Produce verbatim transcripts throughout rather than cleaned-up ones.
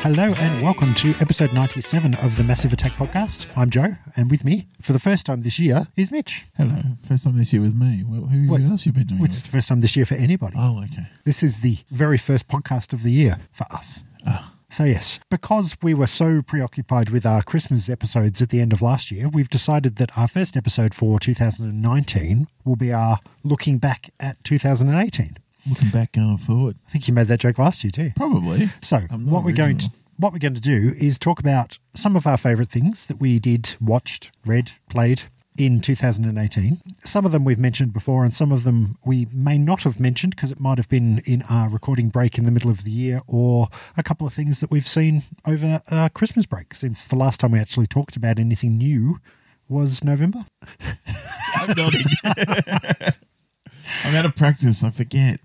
Hello and welcome to episode ninety-seven of the Massive Attack podcast. I'm Joe, and with me, for the first time this year, is Mitch. Hello. First time this year with me. Well, who What- else you been doing? Which is the first time this year for anybody. Oh, okay. This is the very first podcast of the year for us. Ah. So yes, because we were so preoccupied with our Christmas episodes at the end of last year, we've decided that our first episode for two thousand nineteen will be our looking back at two thousand eighteen. Looking back, going forward. I think you made that joke last year too. Probably. So I'm not what we're going to original. what we're going to do is talk about some of our favourite things that we did, watched, read, played in two thousand eighteen. Some of them we've mentioned before, and some of them we may not have mentioned because it might have been in our recording break in the middle of the year, or a couple of things that we've seen over our Christmas break, since the last time we actually talked about anything new was November. I'm nodding. I'm out of practice. I forget.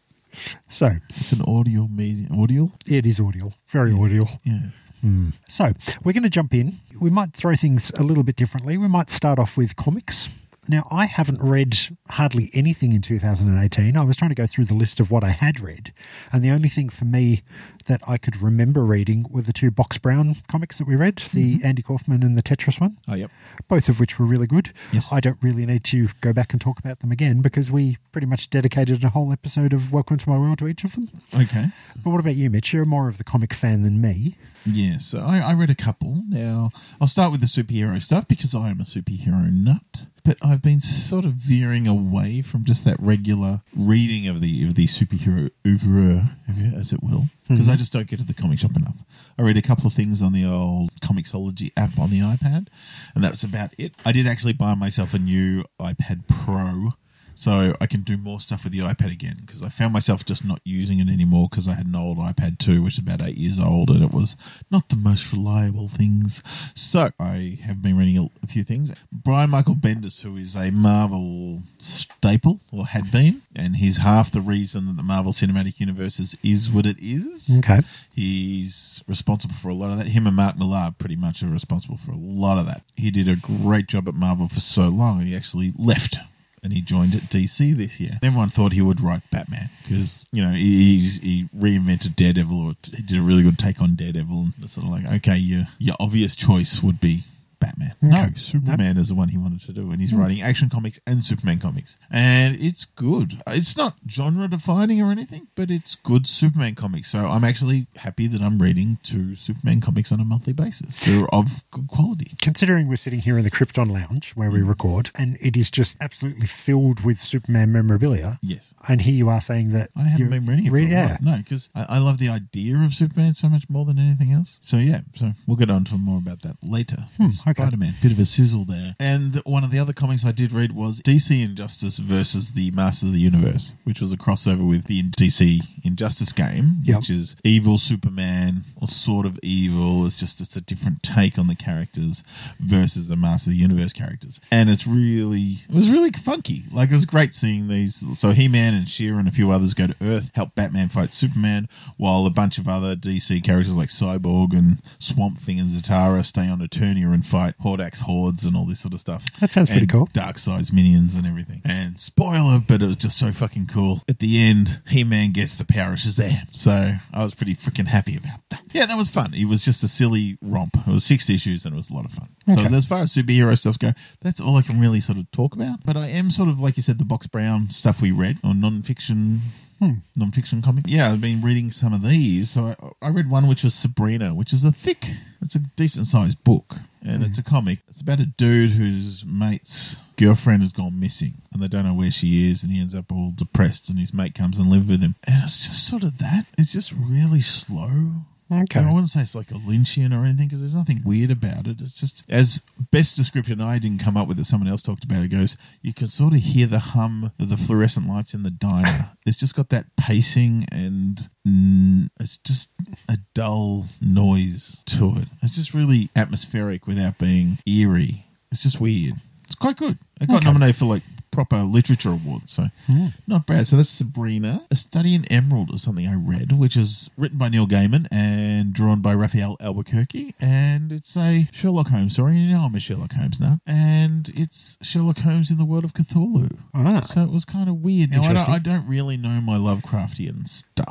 So It's an audio medium. Audio? it is audio, very audio. Yeah. Mm. So we're going to jump in. We might throw things a little bit differently. We might start off with comics. Now, I haven't read hardly anything in two thousand eighteen. I was trying to go through the list of what I had read, and the only thing for me that I could remember reading were the two Box Brown comics that we read, the mm-hmm. Andy Kaufman and the Tetris one, Oh, yep. both of which were really good. Yes. I don't really need to go back and talk about them again because we pretty much dedicated a whole episode of Welcome to My World to each of them. Okay. But what about you, Mitch? You're more of the comic fan than me. Yeah, so I, I read a couple. Now, I'll start with the superhero stuff because I am a superhero nut. But I've been sort of veering away from just that regular reading of the of the superhero oeuvre, as it will, because mm-hmm. I just don't get to the comic shop enough. I read a couple of things on the old Comixology app on the iPad, and that's about it. I did actually buy myself a new iPad Pro, so I can do more stuff with the iPad again, because I found myself just not using it anymore because I had an old iPad two, which is about eight years old, and it was not the most reliable things. So I have been reading a, a few things. Brian Michael Bendis, who is a Marvel staple, or had been, and he's half the reason that the Marvel Cinematic Universe is, is what it is. Okay. He's responsible for a lot of that. Him and Mark Millar pretty much are responsible for a lot of that. He did a great job at Marvel for so long, and he actually left. And he joined at D C this year. Everyone thought he would write Batman because, you know, he, he reinvented Daredevil, or he did a really good take on Daredevil. And it's sort of like, okay, your, your obvious choice would be Batman. Okay. No, Superman is the one he wanted to do. And he's mm. writing action comics and Superman comics. And it's good. It's not genre defining or anything, but it's good Superman comics. So I'm actually happy that I'm reading two Superman comics on a monthly basis. They're of good quality. Considering we're sitting here in the Krypton Lounge where we record, and it is just absolutely filled with Superman memorabilia. Yes. And here you are saying that I haven't been reading it for re- a yeah. while. No, because I, I love the idea of Superman so much more than anything else. So yeah, so we'll get on to more about that later. Hmm, okay. Spider-Man, bit of a sizzle there. And one of the other comics I did read was D C Injustice versus the Masters of the Universe, which was a crossover with the D C Injustice game, yep. which is evil Superman, or sort of evil. It's just it's a different take on the characters versus the Masters of the Universe characters. And it's really, it was really funky. Like, it was great seeing these. So He-Man and She-Ra and a few others go to Earth, help Batman fight Superman, while a bunch of other D C characters like Cyborg and Swamp Thing and Zatara stay on Eternia and fight Hordax hordes and all this sort of stuff. That sounds pretty and cool. Darkseid's minions and everything. And spoiler, but it was just so fucking cool. At the end, He-Man gets the power of Shazam. So I was pretty freaking happy about that. Yeah, that was fun. It was just a silly romp. It was six issues and it was a lot of fun. Okay. So as far as superhero stuff go, that's all I can really sort of talk about. But I am sort of, like you said, the Box Brown stuff we read, or non-fiction... Hmm. Non-fiction comic. Yeah, I've been reading some of these. So I, I read one which was Sabrina, which is a thick, it's a decent-sized book. And mm. it's a comic. It's about a dude whose mate's girlfriend has gone missing. And they don't know where she is. And he ends up all depressed. And his mate comes and lives with him. And it's just sort of that. It's just really slow. Okay. I wouldn't say it's like a Lynchian or anything, because there's nothing weird about it. It's just, as best description I didn't come up with it, someone else talked about it, goes, you can sort of hear the hum of the fluorescent lights in the diner. It's just got that pacing, and mm, it's just a dull noise to it. It's just really atmospheric without being eerie. It's just weird. It's quite good. It got okay. nominated for like proper literature award, so mm. not bad. So that's Sabrina. A Study in Emerald is something I read, which is written by Neil Gaiman and drawn by Raphael Albuquerque, and it's a Sherlock Holmes story. You know I'm a Sherlock Holmes nut, and it's Sherlock Holmes in the world of Cthulhu. Ah. So it was kind of weird. Now, I don't, I don't really know my Lovecraftian stuff.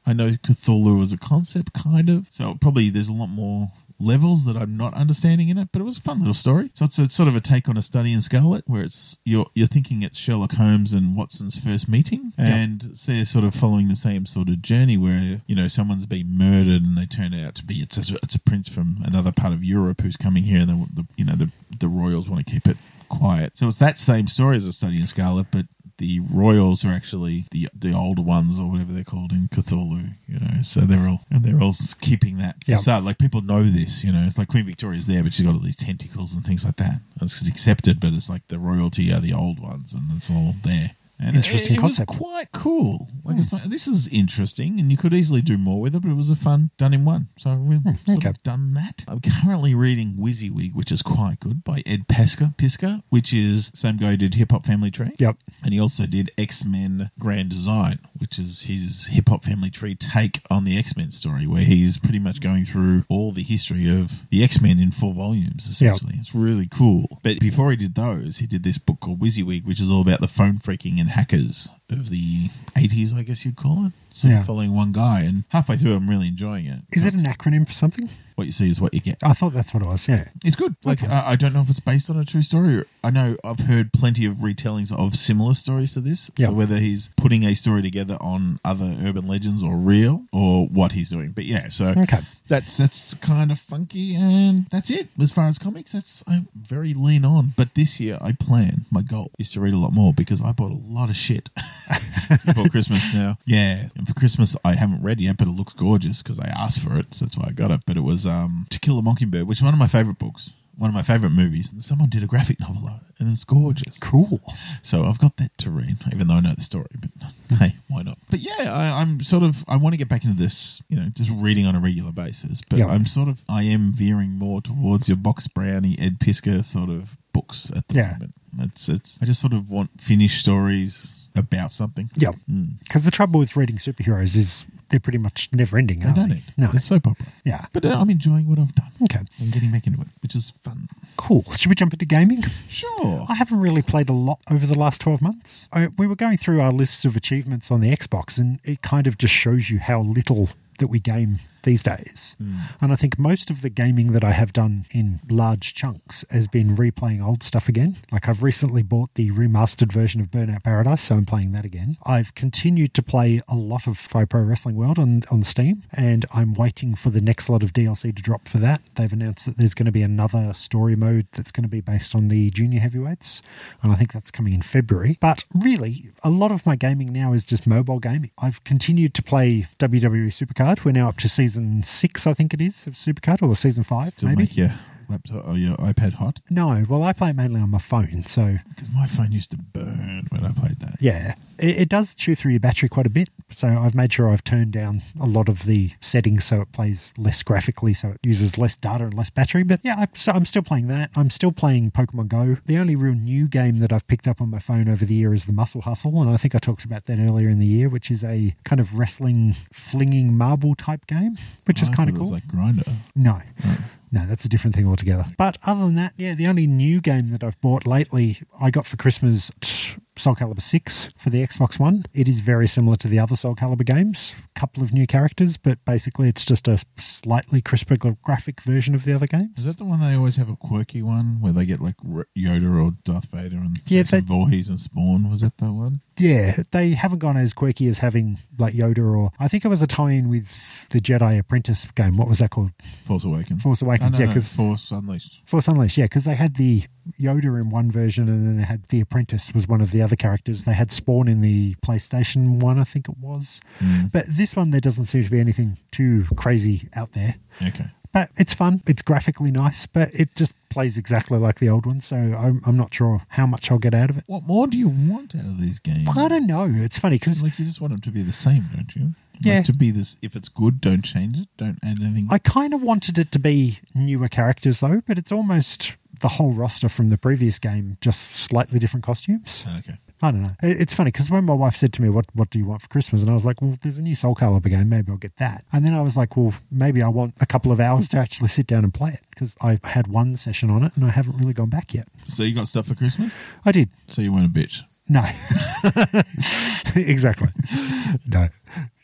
I know Cthulhu as a concept, kind of. So probably there's a lot more levels that I'm not understanding in it, but it was a fun little story. So it's, a, it's sort of a take on A Study in Scarlet, where it's you're you're thinking it's Sherlock Holmes and Watson's first meeting, and yep. they're sort of following the same sort of journey where, you know, someone's been murdered and they turn out to be it's a, it's a prince from another part of Europe who's coming here, and the, the you know the the royals want to keep it quiet. So it's that same story as A Study in Scarlet, but the royals are actually the the older ones, or whatever they're called in Cthulhu, you know. So they're all and they're all keeping that yep. facade. Like, people know this, you know. It's like Queen Victoria's there, but she's got all these tentacles and things like that. It's accepted, but it's like the royalty are the old ones, and it's all there. And interesting it, it concept. was quite cool. Like, mm. it's like, this is interesting, and you could easily do more with it, but it was a fun done in one. So we've mm, sort okay. of done that. I'm currently reading WYSIWYG, which is quite good, by Ed Piskor, Piskor, which is the same guy who did Hip Hop Family Tree. Yep. And he also did X-Men Grand Design, which is his Hip Hop Family Tree take on the X-Men story, where he's pretty much going through all the history of the X-Men in four volumes, essentially. Yep. It's really cool. But before he did those, he did this book called WYSIWYG, which is all about the phone freaking and hackers of the eighties, I guess you'd call it. So yeah. following one guy, and halfway through I'm really enjoying it. Is it an acronym for something? What you see is what you get. I thought that's what it was, yeah. It's good. Like, okay. I, I don't know if it's based on a true story. Or, I know I've heard plenty of retellings of similar stories to this. Yep. So whether he's putting a story together on other urban legends or real, or what he's doing. But yeah, so okay. that's that's kind of funky, and that's it. As far as comics, that's I'm very lean on. But this year I plan, my goal is to read a lot more, because I bought a lot of shit before Christmas now. Yeah. And for Christmas I haven't read yet, but it looks gorgeous because I asked for it, so that's why I got it. But it was um, To Kill a Mockingbird, which is one of my favourite books, one of my favourite movies, and someone did a graphic novel on it, and it's gorgeous. Cool. So I've got that to read, even though I know the story, but hey, why not? But yeah, I, I'm sort of, I want to get back into this, you know, just reading on a regular basis, but yep. I'm sort of, I am veering more towards your Box Brownie, Ed Piskor sort of books at the yeah. moment. It's, it's, I just sort of want finished stories about something. Yeah. Because mm. the trouble with reading superheroes is they're pretty much never ending. They don't end. No. They're soap opera. Yeah. But uh, I'm enjoying what I've done. Okay. I'm getting back into it, which is fun. Cool. Should we jump into gaming? Sure. I haven't really played a lot over the last twelve months. I, we were going through our lists of achievements on the Xbox, and it kind of just shows you how little that we game these days. Mm. And I think most of the gaming that I have done in large chunks has been replaying old stuff again. Like, I've recently bought the remastered version of Burnout Paradise, so I'm playing that again. I've continued to play a lot of Pro Wrestling World on, on Steam, and I'm waiting for the next lot of D L C to drop for that. They've announced that there's going to be another story mode that's going to be based on the junior heavyweights, and I think that's coming in February. But really, a lot of my gaming now is just mobile gaming. I've continued to play W W E Supercard. We're now up to season six, I think it is, of Supercard, or season five, Still maybe. Make your laptop or your iPad hot? No, well, I play it mainly on my phone, so... Because my phone used to burn when I played that. Yeah. It, it does chew through your battery quite a bit, so I've made sure I've turned down a lot of the settings so it plays less graphically, so it uses less data and less battery. But yeah, I, so I'm still playing that. I'm still playing Pokemon Go. The only real new game that I've picked up on my phone over the year is the Muscle Hustle, and I think I talked about that earlier in the year, which is a kind of wrestling, flinging marble type game, which oh, is kind of cool. It was like Grindr. No. Oh. No, that's a different thing altogether. But other than that, yeah, the only new game that I've bought lately, I got for Christmas Soul Calibur six for the Xbox One. It is very similar to the other Soul Calibur games. A couple of new characters, but basically it's just a slightly crisper graphic version of the other games. Is that the one they always have a quirky one where they get like Yoda or Darth Vader and yeah, they, Voorhees and Spawn? Was that the one? Yeah, they haven't gone as quirky as having like Yoda, or I think it was a tie-in with the Jedi Apprentice game. What was that called? Force Awakens. Force Awakens, oh, no, yeah. Cause, no, Force Unleashed. Force Unleashed, yeah, because they had the Yoda in one version, and then they had the Apprentice was one of the other characters. They had Spawn in the PlayStation one, I think it was. Mm. But this one, there doesn't seem to be anything too crazy out there. Okay. But it's fun. It's graphically nice, but it just plays exactly like the old one, so I'm, I'm not sure how much I'll get out of it. What more do you want out of these games? I don't know. It's funny because... Like, you just want them to be the same, don't you? Yeah. Like to be this, if it's good, don't change it. Don't add anything. I kind of wanted it to be newer characters, though, but it's almost the whole roster from the previous game, just slightly different costumes. Okay. I don't know. It's funny because when my wife said to me, what what do you want for Christmas? And I was like, well, there's a new Soul Calibur game. Maybe I'll get that. And then I was like, well, maybe I want a couple of hours to actually sit down and play it because I had one session on it and I haven't really gone back yet. So you got stuff for Christmas? I did. So you weren't a bitch? No. Exactly. No.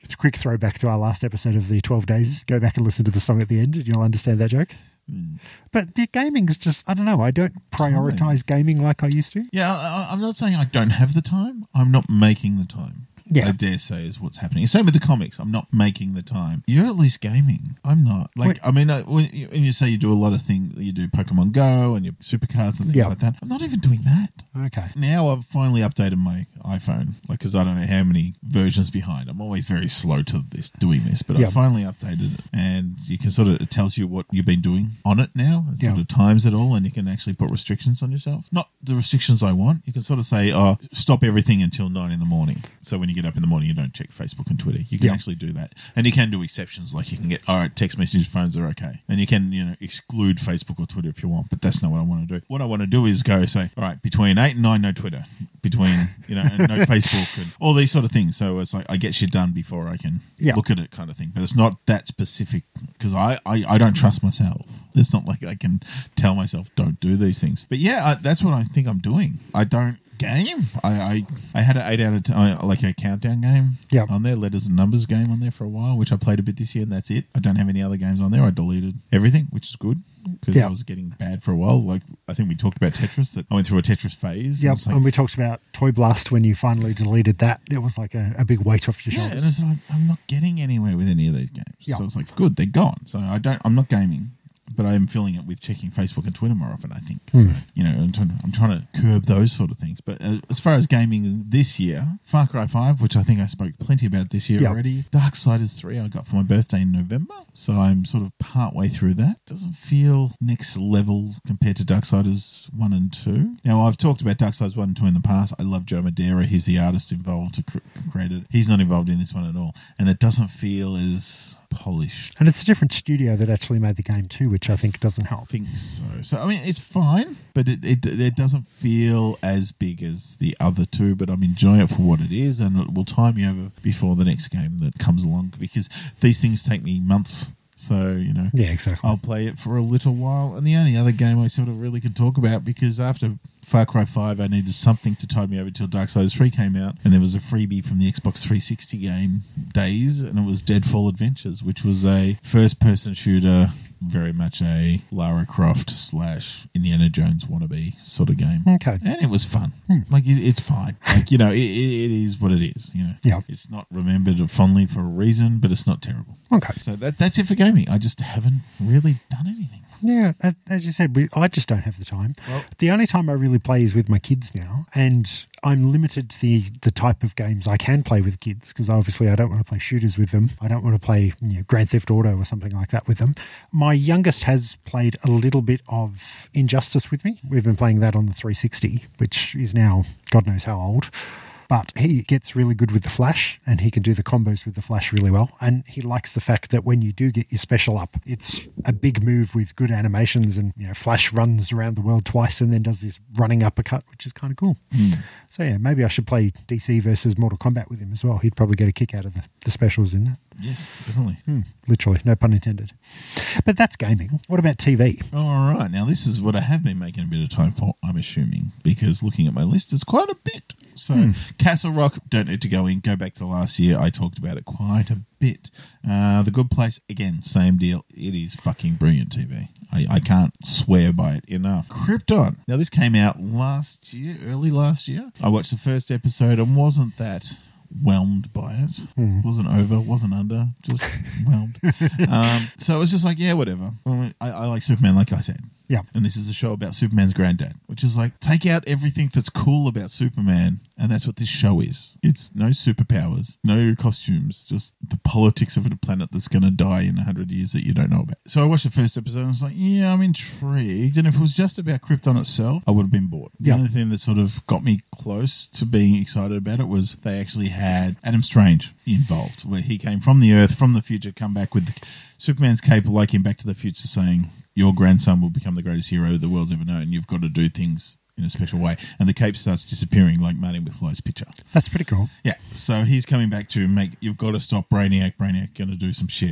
It's a quick throwback to our last episode of the twelve Days. Go back and listen to the song at the end and you'll understand that joke. Mm. But the gaming's just, I don't know, I don't prioritise gaming like I used to. Yeah, I, I'm not saying I don't have the time. I'm not making the time. Yeah. I dare say is what's happening. Same with the comics. I'm not making the time. You're at least gaming. I'm not. Like, Wait. I mean, I, when, you, when you say you do a lot of things, you do Pokemon Go and your supercards and things yep. like that. I'm not even doing that. Okay. Now I've finally updated my iPhone, like, because I don't know how many versions behind. I'm always very slow to this doing this, but yep. I finally updated it, and you can sort of, it tells you what you've been doing on it now. It yep. sort of times it all, and you can actually put restrictions on yourself. Not the restrictions I want. You can sort of say, oh, stop everything until nine in the morning. So when you get up in the morning, you don't check Facebook and Twitter. You can yep. actually do that. And you can do exceptions, like you can get, all right, text message phones are okay. And you can, you know, exclude Facebook or Twitter if you want, but that's not what I want to do. What I want to do is go say, all right, between eight and nine, no Twitter. Between, you know, and no Facebook and all these sort of things. So it's like I get shit done before I can yep. look at it kind of thing. But it's not that specific because I, I, I don't trust myself. It's not like I can tell myself don't do these things. But yeah, I, that's what I think I'm doing. I don't game. I, I, I had an eight out of ten, uh, like a countdown game yep. on there, letters and numbers game on there for a while, which I played a bit this year, and that's it. I don't have any other games on there. I deleted everything, which is good because yep. I was getting bad for a while. Like I think we talked about Tetris. That I went through a Tetris phase. Yep, like, and we talked about Toy Blast when you finally deleted that. It was like a, a big weight off your yeah, shoulders. And it's like I'm not getting anywhere with any of these games. Yep. So it's like good, they're gone. So I don't. I'm not gaming. But I am filling it with checking Facebook and Twitter more often, I think. Mm. So, you know, I'm trying, to, I'm trying to curb those sort of things. But uh, as far as gaming this year, Far Cry five, which I think I spoke plenty about this year yep. already. Darksiders three I got for my birthday in November. So I'm sort of part way through that. Doesn't feel next level compared to Darksiders one and two. Now, I've talked about Darksiders one and two in the past. I love Joe Madeira. He's the artist involved to cr- create it. He's not involved in this one at all. And it doesn't feel as polished. And it's a different studio that actually made the game too, which I think doesn't help. I think so. So, I mean, it's fine, but it, it it doesn't feel as big as the other two, but I'm enjoying it for what it is, and it will time me over before the next game that comes along, because these things take me months. So, you know, yeah, exactly. I'll play it for a little while. And the only other game I sort of really can talk about, because after Far Cry five, I needed something to tide me over till Darksiders three came out, and there was a freebie from the Xbox three sixty game days, and it was Deadfall Adventures, which was a first-person shooter, very much a Lara Croft slash Indiana Jones wannabe sort of game. Okay. And it was fun. Hmm. Like, it, it's fine. Like, you know, it, it is what it is, you know. Yeah. It's not remembered fondly for a reason, but it's not terrible. Okay. So that that's it for gaming. I just haven't really done anything. Yeah, as, as you said, we, I just don't have the time. Well, the only time I really play is with my kids now, and I'm limited to the, the type of games I can play with kids, because obviously I don't want to play shooters with them. I don't want to play you know, Grand Theft Auto or something like that with them. My youngest has played a little bit of Injustice with me. We've been playing that on the three sixty, which is now God knows how old. But he gets really good with the flash, and he can do the combos with the flash really well. And he likes the fact that when you do get your special up, it's a big move with good animations, and you know, Flash runs around the world twice and then does this running uppercut, which is kind of cool. Mm. So yeah, maybe I should play D C versus Mortal Kombat with him as well. He'd probably get a kick out of the, the specials in that. Yes, definitely. Mm, literally, no pun intended. But that's gaming. What about T V? All right, now this is what I have been making a bit of time for, I'm assuming, because looking at my list, it's quite a bit. So, hmm. Castle Rock, don't need to go in. Go back to last year. I talked about it quite a bit. Uh, The Good Place, again, same deal. It is fucking brilliant T V. I, I can't swear by it enough. Krypton. Now, this came out last year, early last year. I watched the first episode and wasn't that whelmed by it. Hmm. Wasn't over, wasn't under, just whelmed. Um, so it was just like, yeah, whatever. I, I like Superman, like I said. Yeah. And this is a show about Superman's granddad, which is like, take out everything that's cool about Superman, and that's what this show is. It's no superpowers, no costumes, just the politics of a planet that's going to die in a hundred years that you don't know about. So I watched the first episode and I was like, yeah, I'm intrigued. And if it was just about Krypton itself, I would have been bored. The yeah. only thing that sort of got me close to being excited about it was they actually had Adam Strange involved, where he came from the Earth, from the future, come back with Superman's cape, like in Back to the Future, saying, your grandson will become the greatest hero the world's ever known. You've got to do things in a special way. And the cape starts disappearing like Marty McFly's picture. That's pretty cool. Yeah. So he's coming back to make, you've got to stop Brainiac. Brainiac going to do some shit.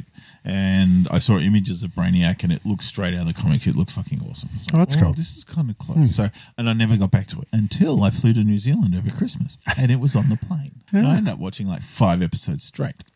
And I saw images of Brainiac and it looked straight out of the comic. It looked fucking awesome. Like, oh, that's oh, cool. This is kind of close. Mm. So, and I never got back to it until I flew to New Zealand over Christmas and it was on the plane. Yeah. And I ended up watching like five episodes straight.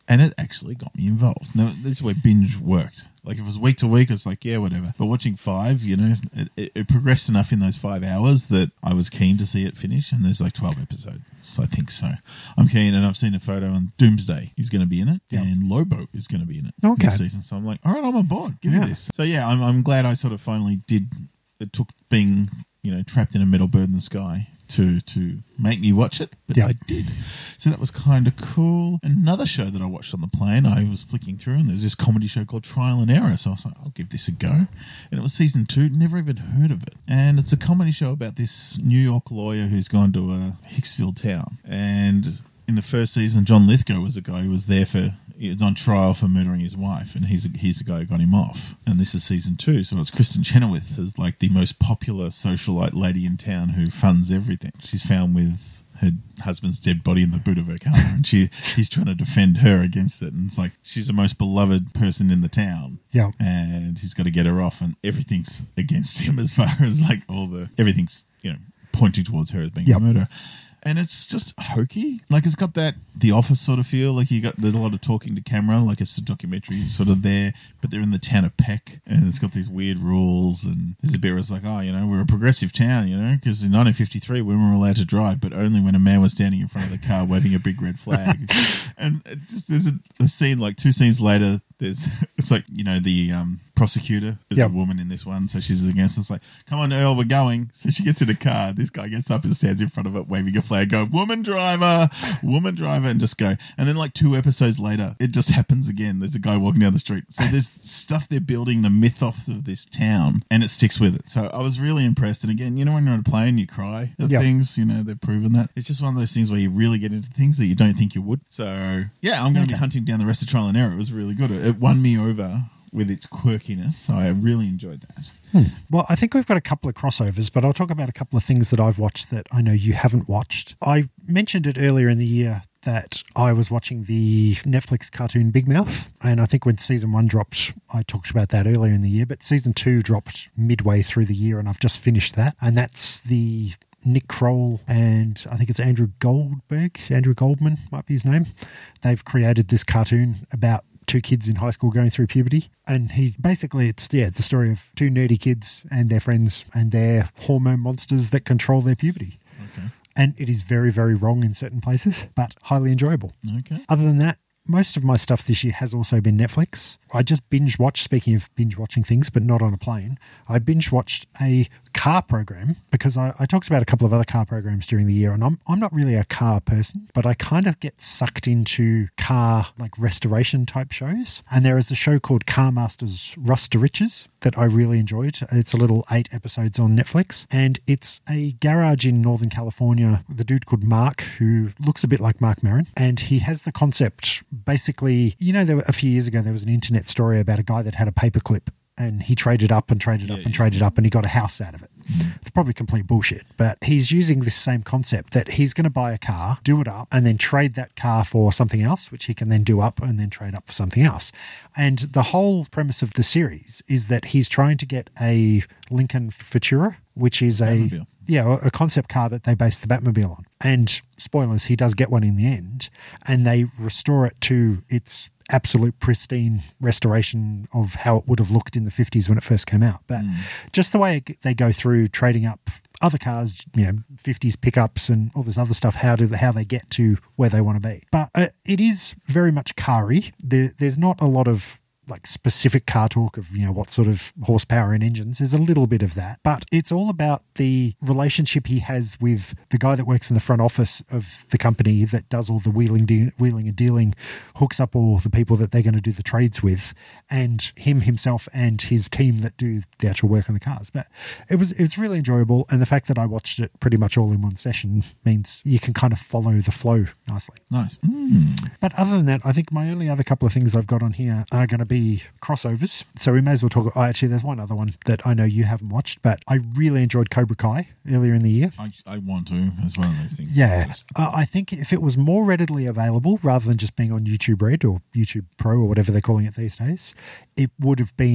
And it actually got me involved. Now, this is where binge worked. Like, if it was week to week, it's like, yeah, whatever. But watching five, you know, it, it, it progressed enough in those five hours that I was keen to see it finish. And there's like twelve episodes, so I think so. I'm keen, and I've seen a photo on Doomsday. He's going to be in it, yep. and Lobo is going to be in it okay. this season. So I'm like, all right, I'm on board. Give yeah. me this. So yeah, I'm, I'm glad I sort of finally did. It took being, you know, trapped in a metal bird in the sky to to make me watch it, but yep. I did. So that was kind of cool. Another show that I watched on the plane, I was flicking through, and there was this comedy show called Trial and Error. So I was like, I'll give this a go. And it was season two, never even heard of it. And it's a comedy show about this New York lawyer who's gone to a Hicksville town. And in the first season, John Lithgow was a guy who was there for... He was on trial for murdering his wife, and he's, a, he's the guy who got him off. And this is season two, so it's Kristen Chenoweth as like the most popular socialite lady in town who funds everything. She's found with her husband's dead body in the boot of her car, and she he's trying to defend her against it. And it's like she's the most beloved person in the town, yeah. And he's got to get her off, and everything's against him as far as like all the everything's you know pointing towards her as being yep. a murderer. And it's just hokey. Like, it's got that The Office sort of feel. Like, you got there's a lot of talking to camera. Like, it's a documentary sort of there. But they're in the town of Peck. And it's got these weird rules. And there's a bit where it's like, oh, you know, we're a progressive town, you know. Because in nineteen fifty-three, women were allowed to drive. But only when a man was standing in front of the car waving a big red flag. And it just there's a, a scene, like two scenes later, there's it's like, you know, the um, prosecutor is yep. a woman in this one. So she's against us like, come on, Earl, we're going. So she gets in a car. This guy gets up and stands in front of it waving a flag, go, woman driver, woman driver, and just go. And then like two episodes later, it just happens again. There's a guy walking down the street. So there's stuff they're building, the mythos of this town, and it sticks with it. So I was really impressed. And again, you know when you're on a plane, you cry at yep. things, you know, they've proven that. It's just one of those things where you really get into things that you don't think you would. So yeah, I'm going to okay. be hunting down the rest of Trial and Error. It was really good. It, it won me over with its quirkiness. So I really enjoyed that. Hmm. Well, I think we've got a couple of crossovers, but I'll talk about a couple of things that I've watched that I know you haven't watched. I mentioned it earlier in the year that I was watching the Netflix cartoon Big Mouth, and I think when season one dropped, I talked about that earlier in the year, but season two dropped midway through the year, and I've just finished that, and that's the Nick Kroll and I think it's Andrew Goldberg, Andrew Goldman might be his name. They've created this cartoon about two kids in high school going through puberty, and he basically it's yeah the story of two nerdy kids and their friends and their hormone monsters that control their puberty. Okay. And it is very, very wrong in certain places, but highly enjoyable. Okay. Other than that, most of my stuff this year has also been Netflix. I just binge watched, speaking of binge watching things, but not on a plane, I binge watched a car program because I, I talked about a couple of other car programs during the year, and I'm I'm not really a car person, but I kind of get sucked into car like restoration type shows. And there is a show called Car Masters Rust to Riches that I really enjoyed. It's a little eight episodes on Netflix, and it's a garage in Northern California with a dude called Mark who looks a bit like Mark Maron, and he has the concept basically, you know, there were, a few years ago there was an internet story about a guy that had a paperclip and he traded up and traded up yeah, and yeah. traded up and he got a house out of it. Mm. It's probably complete bullshit, but he's using this same concept that he's going to buy a car, do it up, and then trade that car for something else, which he can then do up and then trade up for something else. And the whole premise of the series is that he's trying to get a Lincoln Futura, which is a Batmobile. yeah a concept car that they base the Batmobile on. And spoilers, he does get one in the end, and they restore it to its absolute pristine restoration of how it would have looked in the fifties when it first came out. But mm. just the way they go through trading up other cars, you know, fifties pickups and all this other stuff, how do they, how they get to where they want to be. But uh, it is very much car-y. There, there's not a lot of like specific car talk of, you know, what sort of horsepower and engines. There's a little bit of that, but it's all about the relationship he has with the guy that works in the front office of the company that does all the wheeling, de- wheeling and dealing, hooks up all the people that they're going to do the trades with, and him himself and his team that do the actual work on the cars. But it was it was really enjoyable, and the fact that I watched it pretty much all in one session means you can kind of follow the flow nicely. Nice. Mm. But other than that, I think my only other couple of things I've got on here are going to be crossovers. So we may as well talk. Oh, actually, there's one other one that I know you haven't watched, but I really enjoyed Cobra Kai earlier in the year. I, I want to. It's one of those things. Yeah. Uh, I think if it was more readily available rather than just being on YouTube Red or YouTube Pro or whatever they're calling it these days, it would have been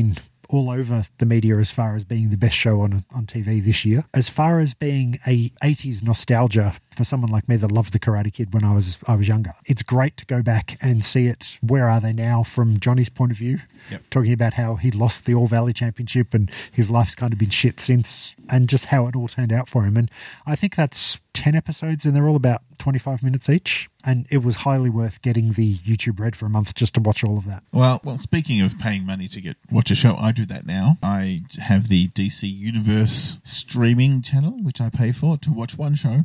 all over the media as far as being the best show on on T V this year. As far as being a eighties nostalgia for someone like me that loved the Karate Kid when I was I was younger, it's great to go back and see it. Where are they now from Johnny's point of view? Yep. Talking about how he lost the All Valley Championship and his life's kind of been shit since, and just how it all turned out for him. And I think that's ten episodes, and they're all about twenty-five minutes each. And it was highly worth getting the YouTube Red for a month just to watch all of that. Well, well, speaking of paying money to get watch a show, I do that now. I have the D C Universe streaming channel, which I pay for to watch one show.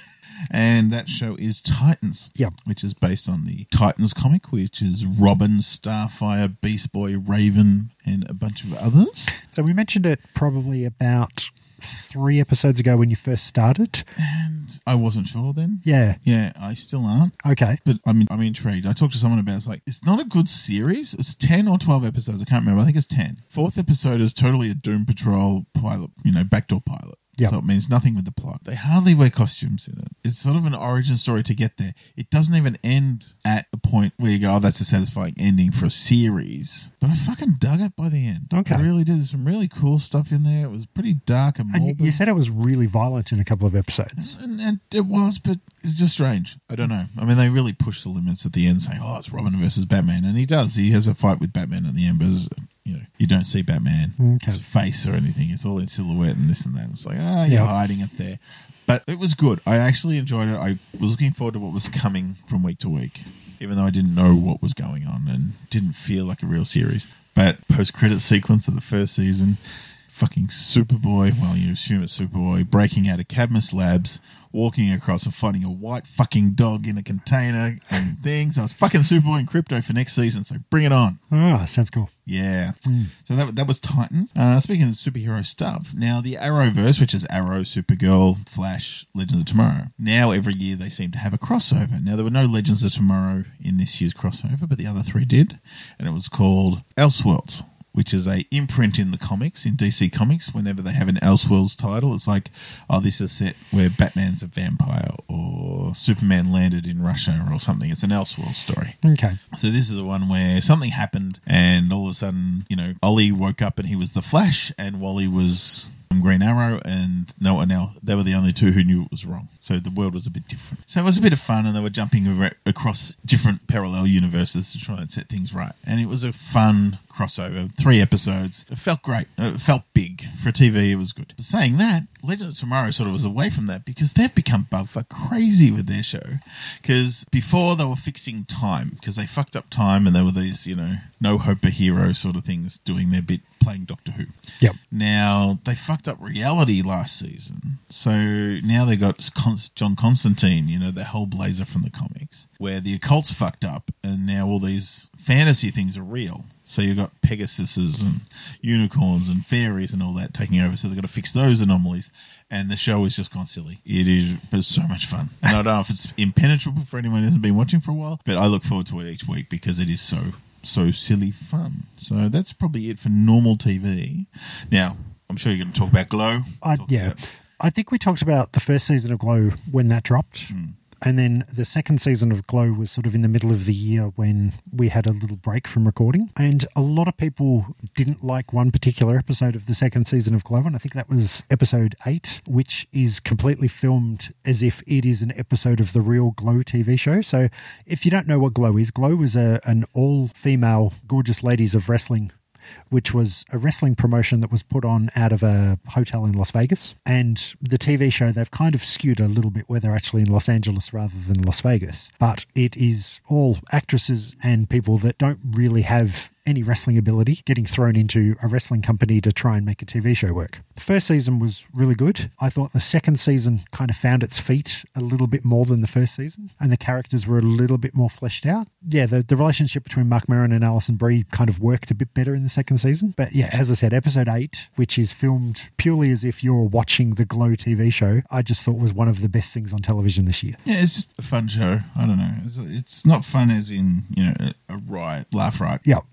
And that show is Titans, yep. which is based on the Titans comic, which is Robin, Starfire, Beast Boy, Raven, and a bunch of others. So we mentioned it probably about three episodes ago when you first started. And I wasn't sure then. Yeah. Yeah, I still aren't. Okay. But I'm, I'm intrigued. I talked to someone about it. It's like, it's not a good series. It's ten or twelve episodes. I can't remember. I think it's ten. Fourth episode is totally a Doom Patrol pilot, you know, backdoor pilot. Yep. So it means nothing with the plot. They hardly wear costumes in it. It's sort of an origin story to get there. It doesn't even end at a point where you go, oh, that's a satisfying ending for a series. But I fucking dug it by the end. Okay. I really did. There's some really cool stuff in there. It was pretty dark and morbid. And you said it was really violent in a couple of episodes. And, and it was, but it's just strange. I don't know. I mean, they really push the limits at the end, saying, oh, it's Robin versus Batman. And he does. He has a fight with Batman at the end, but you know, you don't see Batman, okay. his face or anything. It's all in silhouette and this and that. It's like, ah, oh, you're yep. hiding it there. But it was good. I actually enjoyed it. I was looking forward to what was coming from week to week, even though I didn't know what was going on and didn't feel like a real series. But post-credit sequence of the first season, fucking Superboy, well, you assume it's Superboy, breaking out of Cadmus Labs, walking across and fighting a white fucking dog in a container and things. I was fucking Superboy in Crypto for next season, so bring it on. Oh, sounds cool. Yeah. Mm. So that that was Titans. Uh, speaking of superhero stuff, now the Arrowverse, which is Arrow, Supergirl, Flash, Legends of Tomorrow. Now every year they seem to have a crossover. Now there were no Legends of Tomorrow in this year's crossover, but the other three did, and it was called Elseworlds, which is a imprint in the comics, in D C Comics. Whenever they have an Elseworlds title, it's like, oh, this is set where Batman's a vampire or Superman landed in Russia or something. It's an Elseworlds story. Okay. So this is the one where something happened and all of a sudden, you know, Ollie woke up and he was the Flash and Wally was Green Arrow, and no one else. They were the only two who knew it was wrong. So the world was a bit different. So it was a bit of fun, and they were jumping ar- across different parallel universes to try and set things right. And it was a fun crossover. Three episodes. It felt great. It felt big. For T V, it was good. But saying that, Legend of Tomorrow sort of was away from that because they've become bugfuck crazy with their show. Because before they were fixing time, because they fucked up time and there were these, you know, no hope a hero sort of things doing their bit playing Doctor Who. Yep. Now, they fucked up reality last season. So now they got John Constantine, you know, the Hellblazer from the comics, where the occult's fucked up and now all these fantasy things are real. So you've got Pegasuses and unicorns and fairies and all that taking over. So they've got to fix those anomalies. And the show has just gone silly. It is but it's so much fun. And I don't know if it's impenetrable for anyone who hasn't been watching for a while, but I look forward to it each week because it is so, so silly fun. So that's probably it for normal T V. Now, I'm sure you're going to talk about Glow. I, yeah. About- I think we talked about the first season of Glow when that dropped. Mm. And then the second season of Glow was sort of in the middle of the year when we had a little break from recording. And a lot of people didn't like one particular episode of the second season of Glow. And I think that was episode eight, which is completely filmed as if it is an episode of the real Glow T V show. So if you don't know what Glow is, Glow is a, an all-female gorgeous ladies of wrestling, which was a wrestling promotion that was put on out of a hotel in Las Vegas. And the T V show, they've kind of skewed a little bit where they're actually in Los Angeles rather than Las Vegas. But it is all actresses and people that don't really have any wrestling ability getting thrown into a wrestling company to try and make a T V show work. The first season was really good. I thought the second season kind of found its feet a little bit more than the first season, and the characters were a little bit more fleshed out. Yeah, the, the relationship between Mark Maron and Alison Brie kind of worked a bit better in the second season. But yeah, as I said, episode eight, which is filmed purely as if you're watching the Glow T V show, I just thought was one of the best things on television this year. Yeah, it's just a fun show. I don't know. It's, it's not fun as in, you know, a riot, laugh riot. Yeah.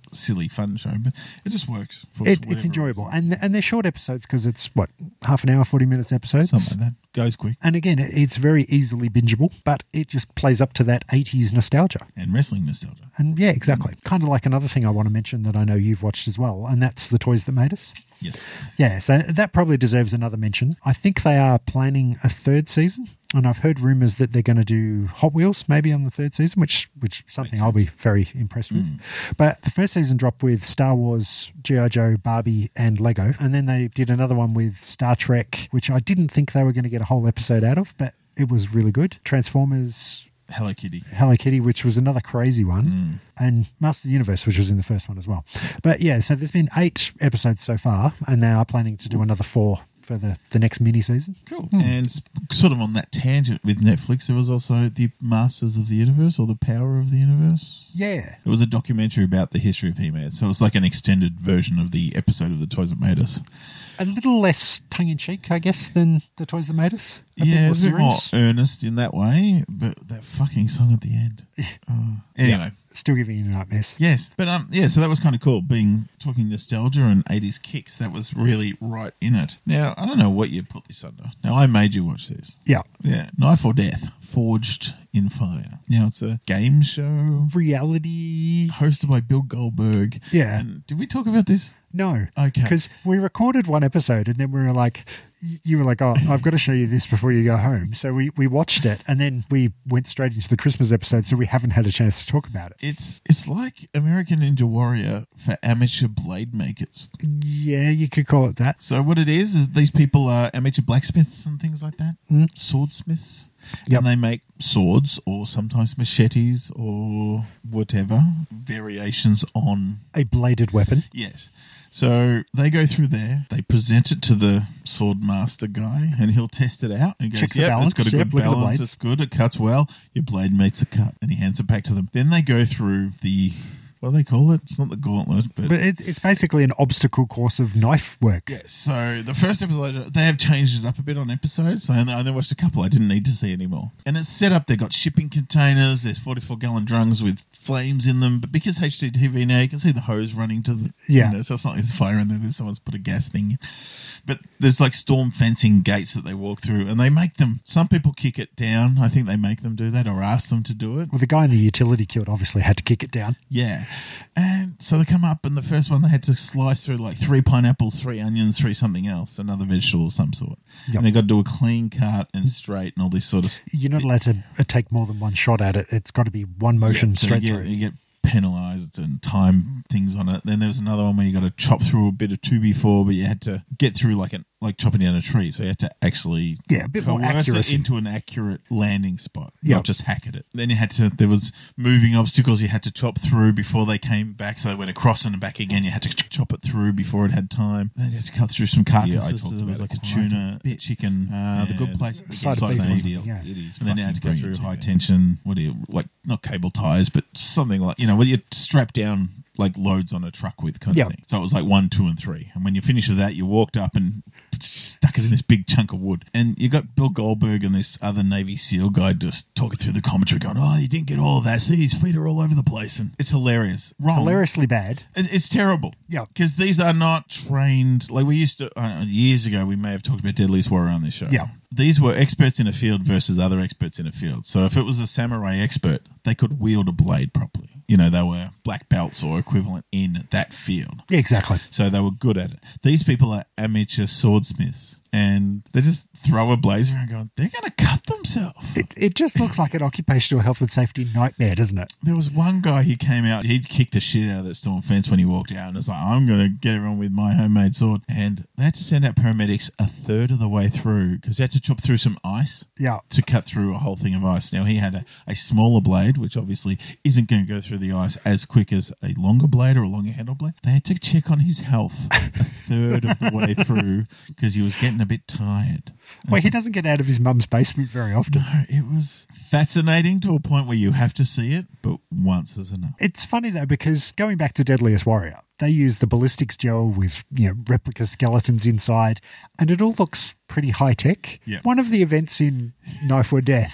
silly fun show, but it just works. For It, whatever it's enjoyable. reason. And and they're short episodes because it's, what, half an hour, forty minutes episodes? Something like that. Goes quick. And again, it- it's very easily bingeable, but it just plays up to that eighties nostalgia. And wrestling nostalgia. And yeah, exactly. Kind of like another thing I want to mention that I know you've watched as well, and that's The Toys That Made Us. Yes. Yeah, so that probably deserves another mention. I think they are planning a third season, and I've heard rumours that they're going to do Hot Wheels maybe on the third season, which which is something Makes I'll be sense. very impressed with. But the first season dropped with Star Wars, G I. Joe, Barbie, and Lego, and then they did another one with Star Trek, which I didn't think they were going to get a whole episode out of, but it was really good. Transformers, Hello Kitty. Hello Kitty, which was another crazy one, and Master of the Universe, which was in the first one as well. But yeah, so there's been eight episodes so far, and they are planning to do another four for the, the next mini season. Cool. And s- sort of on that tangent with Netflix, there was also the Masters of the Universe or the Power of the Universe. Yeah. It was a documentary about the history of He-Man. So it was like an extended version of the episode of The Toys That Made Us. A little less tongue-in-cheek, I guess, than The Toys That Made Us. A bit yeah, more it's a bit more serious. earnest in that way, but that fucking song at the end. Oh. Anyway. Yeah, still giving you nightmares. Yes, but um, yeah, so that was kind of cool. Being talking nostalgia and eighties kicks, that was really right in it. Now, I don't know what you put this under. Now, I made you watch this. Yeah. Yeah, Knife or Death, Forged in Fire. Now, it's a game show Reality. hosted by Bill Goldberg. Yeah. And did we talk about this? No. Okay. Because we recorded one episode and then we were like, you were like, oh, I've got to show you this before you go home. So we, we watched it and then we went straight into the Christmas episode, so we haven't had a chance to talk about it. It's it's like American Ninja Warrior for amateur blade makers. Yeah, you could call it that. So what it is is these people are amateur blacksmiths and things like that, Mm. swordsmiths, Yep. and they make swords or sometimes machetes or whatever variations on. A bladed weapon. Yes. So they go through there, they present it to the sword master guy, and he'll test it out. And he goes, Check the yep, balance. it's got a Yep, good look at the balance, blades." it's good, it cuts well, your blade meets the cut. And he hands it back to them. Then they go through the, what do they call it? It's not the gauntlet, but... But it, it's basically an obstacle course of knife work. Yeah, so the first episode, they have changed it up a bit on episodes. So I only, I only watched a couple. I didn't need to see anymore. And it's set up. They've got shipping containers. There's forty-four gallon drums with flames in them. But because H D T V now, you can see the hose running to the... Yeah. You know, so it's not like there's fire in there. There's someone's put a gas thing in. But there's like storm fencing gates that they walk through. And they make them... Some people kick it down. I think they make them do that or ask them to do it. Well, the guy in the utility kilt obviously had to kick it down. Yeah. And so they come up, and the first one they had to slice through like three pineapples, three onions, three something else, another vegetable of some sort. Yep. And they got to do a clean cut and straight and all this sort of stuff. You're not allowed to uh, take more than one shot at it. It's got to be one motion So straight you get, through. you get penalised and time things on it. Then there was another one where you got to chop through a bit of two before, but you had to get through like an like chopping down a tree. So you had to actually Yeah, a bit more coerce it accuracy. into an accurate landing spot, Yep. not just hack at it. Then you had to. There was moving obstacles you had to chop through before they came back. So they went across and back again. You had to ch- chop it through before it had time. Then you had to cut through some carcasses. Yeah, I talked So about there was it like a quite tuna, bit. chicken. Uh, the good and place. Side of side beef of was- deal. yeah. It is. And then you had to go fucking through brilliant, high yeah. tension. What do you like? Not cable ties, but something like you know, where you strap down like loads on a truck with kind Yep. of thing. So it was like one, two, and three. And when you finished with that, you walked up and stuck it in this big chunk of wood. And you got Bill Goldberg and this other Navy SEAL guy just talking through the commentary, going, "Oh, you didn't get all of that. See, his feet are all over the place." And it's hilarious. Wrong. Hilariously bad. It- It's terrible. Yeah. Because these are not trained. Like we used to, I don't know, years ago, we may have talked about Deadliest Warrior on this show. Yeah. These were experts in a field versus other experts in a field. So if it was a samurai expert, they could wield a blade properly. You know, they were black belts or equivalent in that field. Yeah, exactly. So they were good at it. These people are amateur swordsmiths. And they just throw a blaze around going, they're going to cut themselves. It, it just looks like an occupational health and safety nightmare, doesn't it? There was one guy who came out, he'd kicked the shit out of that storm fence when he walked out, and was like, I'm going to get everyone with my homemade sword. And they had to send out paramedics a third of the way through because they had to chop through some ice Yeah. to cut through a whole thing of ice. Now, he had a, a smaller blade, which obviously isn't going to go through the ice as quick as a longer blade or a longer handle blade. They had to check on his health a third of the way through because he was getting a bit tired. And Well, it's he doesn't get out of his mum's basement very often. no, it was fascinating to a point where you have to see it, but once is enough. It's funny, though, because going back to Deadliest Warrior, they use the ballistics gel with, you know, replica skeletons inside, and it all looks pretty high-tech. Yeah. One of the events in Knife or Death,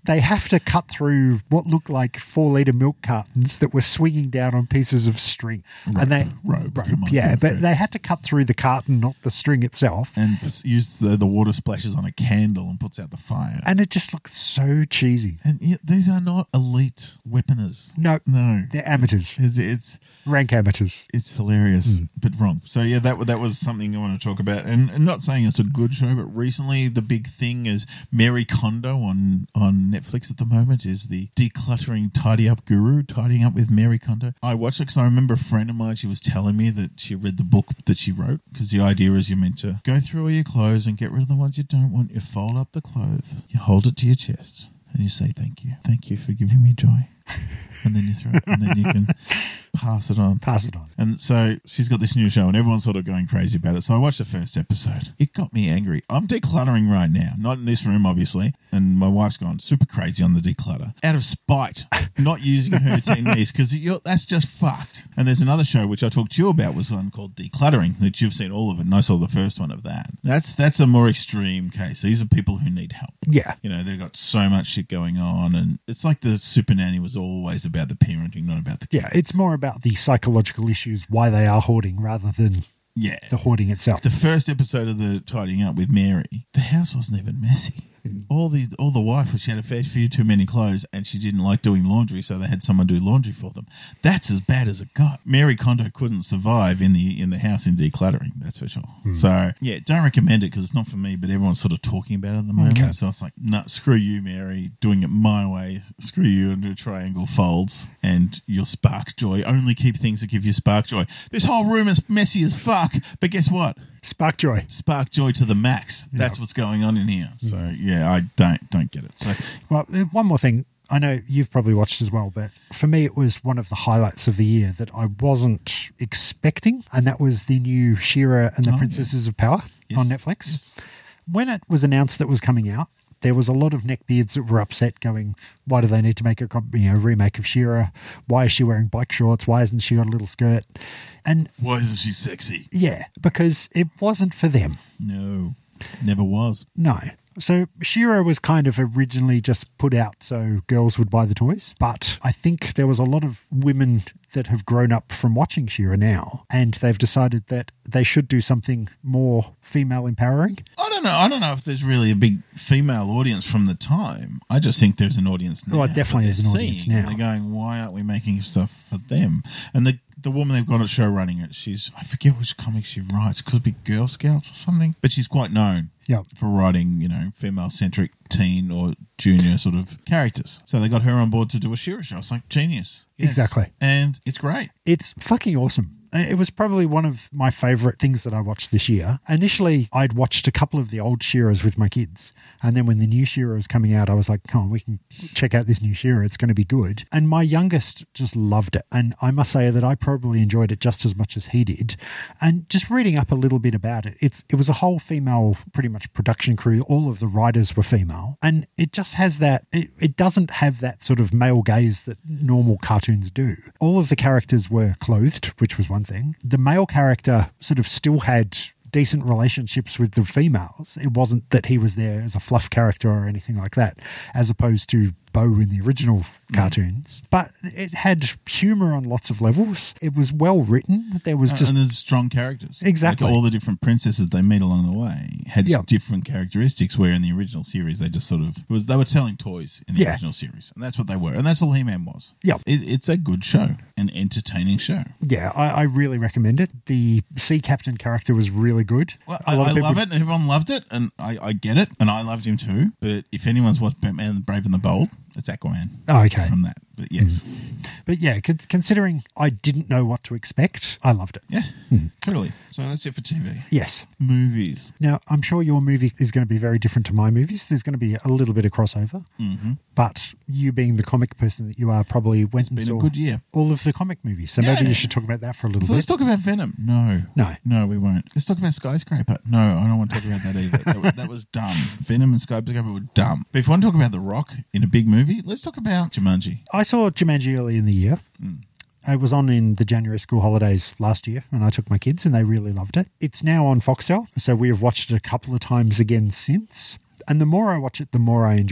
they have to cut through what looked like four litre milk cartons that were swinging down on pieces of string. Rope, and they rope, rope come on, yeah, rope, but rope. they had to cut through the carton, not the string itself. And f- use the, the water splashes on a candle and puts out the fire. And it just looks so cheesy. And yet these are not elite weaponers. No, No. they're amateurs, It's, it's rank amateurs. it's hilarious, but wrong. So yeah, that that was something I want to talk about, and, and not saying it's a good show, but recently the big thing is Mary Kondo on on Netflix at the moment is the decluttering tidy up guru, tidying up with Mary Kondo. I watched it because I remember a friend of mine. She was telling me that she read the book that she wrote, because the idea is you're meant to go through all your clothes and get rid of the ones you don't want. You fold up the clothes, you hold it to your chest, and you say thank you, thank you for giving me joy. And then you throw it, and then you can pass it on. Pass it on. And so she's got this new show, and everyone's sort of going crazy about it. So I watched the first episode. It got me angry. I'm decluttering right now, not in this room, obviously. And my wife's gone super crazy on the declutter out of spite, not using her techniques, because that's just fucked. And there's another show which I talked to you about, was one called Decluttering, that you've seen all of it, and I saw the first one of that. That's that's a more extreme case. These are people who need help. Yeah. You know, they've got so much shit going on, and it's like the Super Nanny was always about the parenting, not about the kids. Yeah, it's more about the psychological issues, why they are hoarding, rather than Yeah. the hoarding itself. The first episode of the Tidying Up with Mary, the house wasn't even messy. All the all the wife was she had a fair few too many clothes, and she didn't like doing laundry, so they had someone do laundry for them. That's as bad as it got. Mary Kondo couldn't survive in the in the house in decluttering, that's for sure. Mm. So yeah, don't recommend it because it's not for me, but everyone's sort of talking about it at the moment. Okay. So it's like, no, screw you, Mary, doing it my way. Screw you and do triangle folds, and you'll spark joy. Only keep things that give you spark joy. This whole room is messy as fuck, but guess what? Spark joy. Spark joy to the max. That's Yep. what's going on in here. So yeah, I don't don't get it. So Well, uh, one more thing. I know you've probably watched as well, but for me, it was one of the highlights of the year that I wasn't expecting, and that was the new She-Ra and the Oh, Princesses of Power Yes. on Netflix. Yes. When it was announced that it was coming out, there was a lot of neckbeards that were upset, going, "Why do they need to make a comp- you know remake of She-Ra? Why is she wearing bike shorts? Why hasn't she got a little skirt?" And why isn't she sexy? yeah, because it wasn't for them. No, never was. No. So She-Ra was kind of originally just put out so girls would buy the toys. But I think there was a lot of women that have grown up from watching She-Ra now, and they've decided that they should do something more female empowering. I don't know. I don't know if there's really a big female audience from the time. I just think there's an audience now. Oh, it definitely that is an they're audience seeing, now. and they're going, why aren't we making stuff for them? And the the woman they've got at show running it, she's, I forget which comic she writes. Could be Girl Scouts or something. But she's quite known Yep. for writing, you know, female-centric teen or junior sort of characters. So they got her on board to do a She-Ra show. It's like, genius. Yes. Exactly. And it's great. It's fucking awesome. It was probably one of my favourite things that I watched this year. Initially, I'd watched a couple of the old She-Ras with my kids. And then when the new She-Ra was coming out, I was like, come on, we can check out this new She-Ra. It's going to be good. And my youngest just loved it. And I must say that I probably enjoyed it just as much as he did. And just reading up a little bit about it, it's it was a whole female, pretty much production crew. All of the writers were female. And it just has that, it, it doesn't have that sort of male gaze that normal cartoons do. All of the characters were clothed, which was one thing. The male character sort of still had decent relationships with the females. It wasn't that he was there as a fluff character or anything like that, as opposed to Bo in the original cartoons. Mm. But it had humour on lots of levels. It was well written. There was just... And there's strong characters. Exactly. Like all the different princesses they meet along the way had Yep. different characteristics, where in the original series they just sort of... It was They were telling toys in the Yeah. original series. And that's what they were. And that's all He-Man was. Yep. It, it's a good show. An entertaining show. Yeah, I, I really recommend it. The Sea Captain character was really good. Well, A I, lot I of people- love it, and everyone loved it, and I, I get it, and I loved him too. But if anyone's watched Batman: The Brave and the Bold, it's Aquaman. Oh, okay. From that, but yes, But yeah, con- considering I didn't know what to expect, I loved it. yeah, totally. So that's it for T V. Yes. Movies. Now, I'm sure your movie is going to be very different to my movies. There's going to be a little bit of crossover. Mm-hmm. But you being the comic person that you are probably went and Been a saw good year. all of the comic movies. So Yeah. maybe you should talk about that for a little So let's bit. talk about Venom. No, No. no, we won't. Let's talk about Skyscraper. No, I don't want to talk about that either. that, was, that was dumb. Venom and Skyscraper were dumb. But if you want to talk about The Rock in a big movie, let's talk about Jumanji. I saw Jumanji early in the year. Mm. It was on in the January school holidays last year, and I took my kids, and they really loved it. It's now on Foxtel, so we have watched it a couple of times again since. And the more I watch it, the more I enjoy it.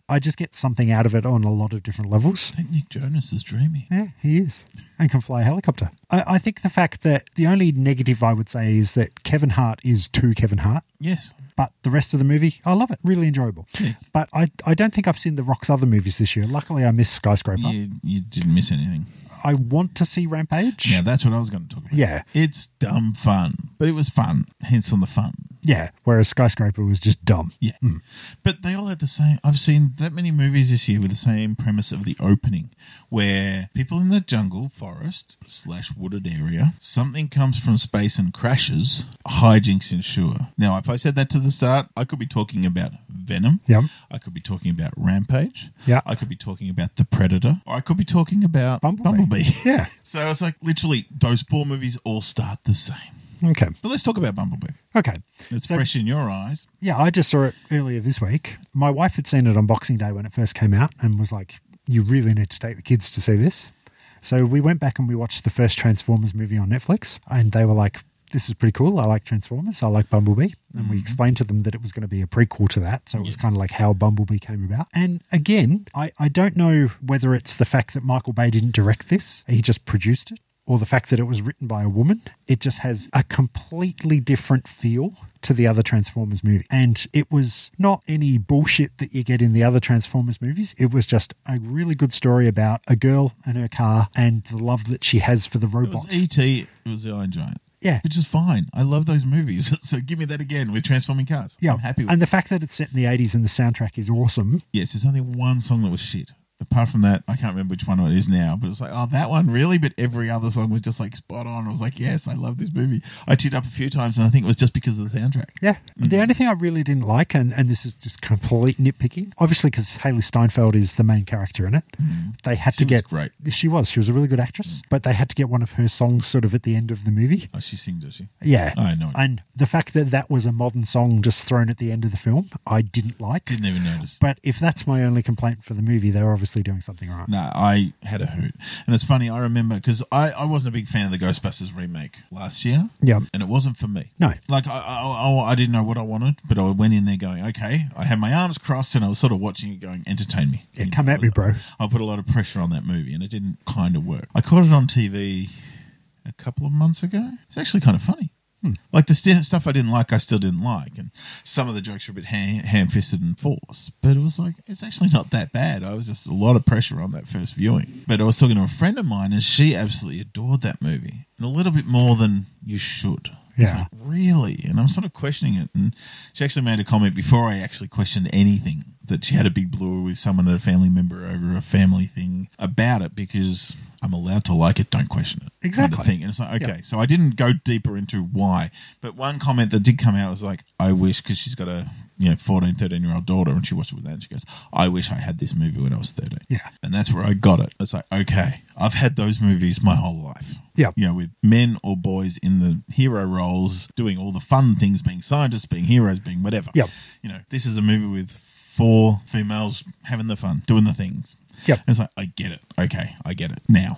I just get something out of it on a lot of different levels. I think Nick Jonas is dreamy. Yeah, he is. And can fly a helicopter. I, I think the fact that the only negative I would say is that Kevin Hart is too Kevin Hart. Yes. But the rest of the movie, I love it. Really enjoyable. Yeah. But I, I don't think I've seen The Rock's other movies this year. Luckily, I missed Skyscraper. You, you didn't miss anything. I want to see Rampage. Yeah, that's what I was going to talk about. Yeah. It's dumb fun, but it was fun, hence on the fun. Yeah, whereas Skyscraper was just dumb. Yeah. Mm. But they all had the same. I've seen that many movies this year with the same premise of the opening, where people in the jungle, forest, slash wooded area, something comes from space and crashes, hijinks ensure. Now, if I said that to the start, I could be talking about Venom. Yep. I could be talking about Rampage. Yeah. I could be talking about The Predator. Or I could be talking about Bumblebee. Bumblebee. Yeah. So it's like literally those four movies all start the same. Okay. But let's talk about Bumblebee. Okay. It's So- fresh in your eyes. Yeah, I just saw it earlier this week. My wife had seen it on Boxing Day when it first came out and was like, you really need to take the kids to see this. So we went back and we watched the first Transformers movie on Netflix, and they were like, this is pretty cool. I like Transformers. I like Bumblebee. And Mm-hmm. we explained to them that it was going to be a prequel to that. So it was kind of like how Bumblebee came about. And again, I, I don't know whether it's the fact that Michael Bay didn't direct this, he just produced it, or the fact that it was written by a woman. It just has a completely different feel to the other Transformers movie. And it was not any bullshit that you get in the other Transformers movies. It was just a really good story about a girl and her car and the love that she has for the It robot. was E T. It was the Iron Giant. Yeah. Which is fine. I love those movies. So give me that again with transforming cars. Yeah. I'm happy with And it. the fact that it's set in the eighties and the soundtrack is awesome. Yes, there's only one song that was shit. Apart from that, I can't remember which one it is now, but it was like, oh, that one, really? But every other song was just like spot on. I was like, yes, I love this movie. I teared up a few times, and I think it was just because of the soundtrack. Yeah. Mm. The only thing I really didn't like, and, and this is just complete nitpicking, obviously because Haley Steinfeld is the main character in it, they had She to was get... great. She was. She was a really good actress, but they had to get one of her songs sort of at the end of the movie. Oh, she sings, does she? Yeah. I know. And the fact that that was a modern song just thrown at the end of the film, I didn't like. Didn't even notice. But if that's my only complaint for the movie, they were obviously doing something right. No, I had a hoot. And it's funny, I remember, because I, I wasn't a big fan of the Ghostbusters remake last year. Yeah. And it wasn't for me. No. Like, I, I, I, I didn't know what I wanted, but I went in there going, okay, I had my arms crossed and I was sort of watching it going, entertain me. Yeah, You come know, at me, bro. I put a lot of pressure on that movie and it didn't kind of work. I caught it on T V a couple of months ago. It's actually kind of funny. Hmm. Like the st- stuff I didn't like, I still didn't like. And some of the jokes were a bit ham- ham-fisted and forced. But it was like, it's actually not that bad. I was just a lot of pressure on that first viewing. But I was talking to a friend of mine and she absolutely adored that movie. And a little bit more than you should. I was Yeah. like, really? And I'm sort of questioning it. And she actually made a comment before I actually questioned anything that she had a big blue with someone, a family member over a family thing about it because I'm allowed to like it, don't question it. Exactly. Kind of thing. And it's like, okay, Yeah. so I didn't go deeper into why. But one comment that did come out was like, I wish, because she's got a you know fourteen, thirteen-year-old daughter and she watched it with that and she goes, I wish I had this movie when I was thirteen. Yeah. And that's where I got it. It's like, okay, I've had those movies my whole life. Yeah. You know, with men or boys in the hero roles, doing all the fun things, being scientists, being heroes, being whatever. Yep. You know, this is a movie with four females having the fun, doing the things. Yep. And it's like, I get it. Okay, I get it now.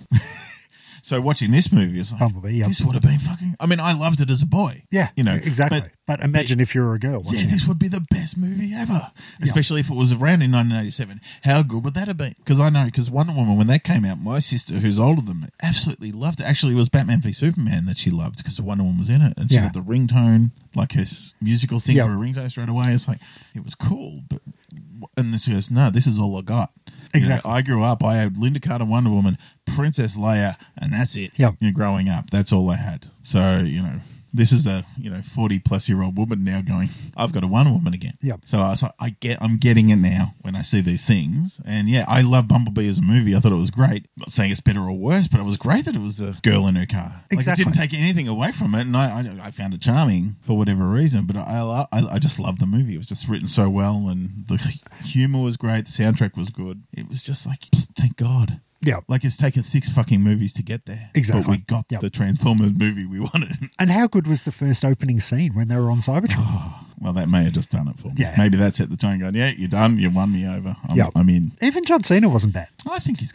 So watching this movie is like, Bumblebee, yep. this would have been fucking... I mean, I loved it as a boy. Yeah. You know, exactly. but- But, imagine if you were a girl. yeah, watching it. this would be the best movie ever. Especially if it was around in nineteen eighty-seven. How good would that have been? Because I know, because Wonder Woman, when that came out, my sister, who's older than me, absolutely loved it. Actually, it was Batman v Superman that she loved because Wonder Woman was in it. And she Yeah. got the ringtone, like her s- musical thing Yep. for a ringtone straight away. It's like, it was cool. But And then she goes, no, this is all I got. Exactly. You know, I grew up, I had Linda Carter, Wonder Woman, Princess Leia, and that's it. Yep. You know, growing up, that's all I had. So, you know, this is a, you know, forty-plus-year-old woman now going, I've got a Wonder Woman again. Yep. So I was like, I get, I'm getting it now when I see these things. And yeah, I love Bumblebee as a movie. I thought it was great. I'm not saying it's better or worse, but it was great that it was a girl in her car. Exactly. Like, it didn't take anything away from it, and I, I, I found it charming for whatever reason. But I, I, I just loved the movie. It was just written so well, and the humor was great. The soundtrack was good. It was just like, thank God. Yeah. Like, it's taken six fucking movies to get there. Exactly. But we got Yep. the Transformers movie we wanted. And how good was the first opening scene when they were on Cybertron? Well, that may have just done it for me. Yeah. Maybe that set the tone going, yeah, you're done. You won me over. I'm, Yep. I'm in. Even John Cena wasn't bad. I think he's got charisma.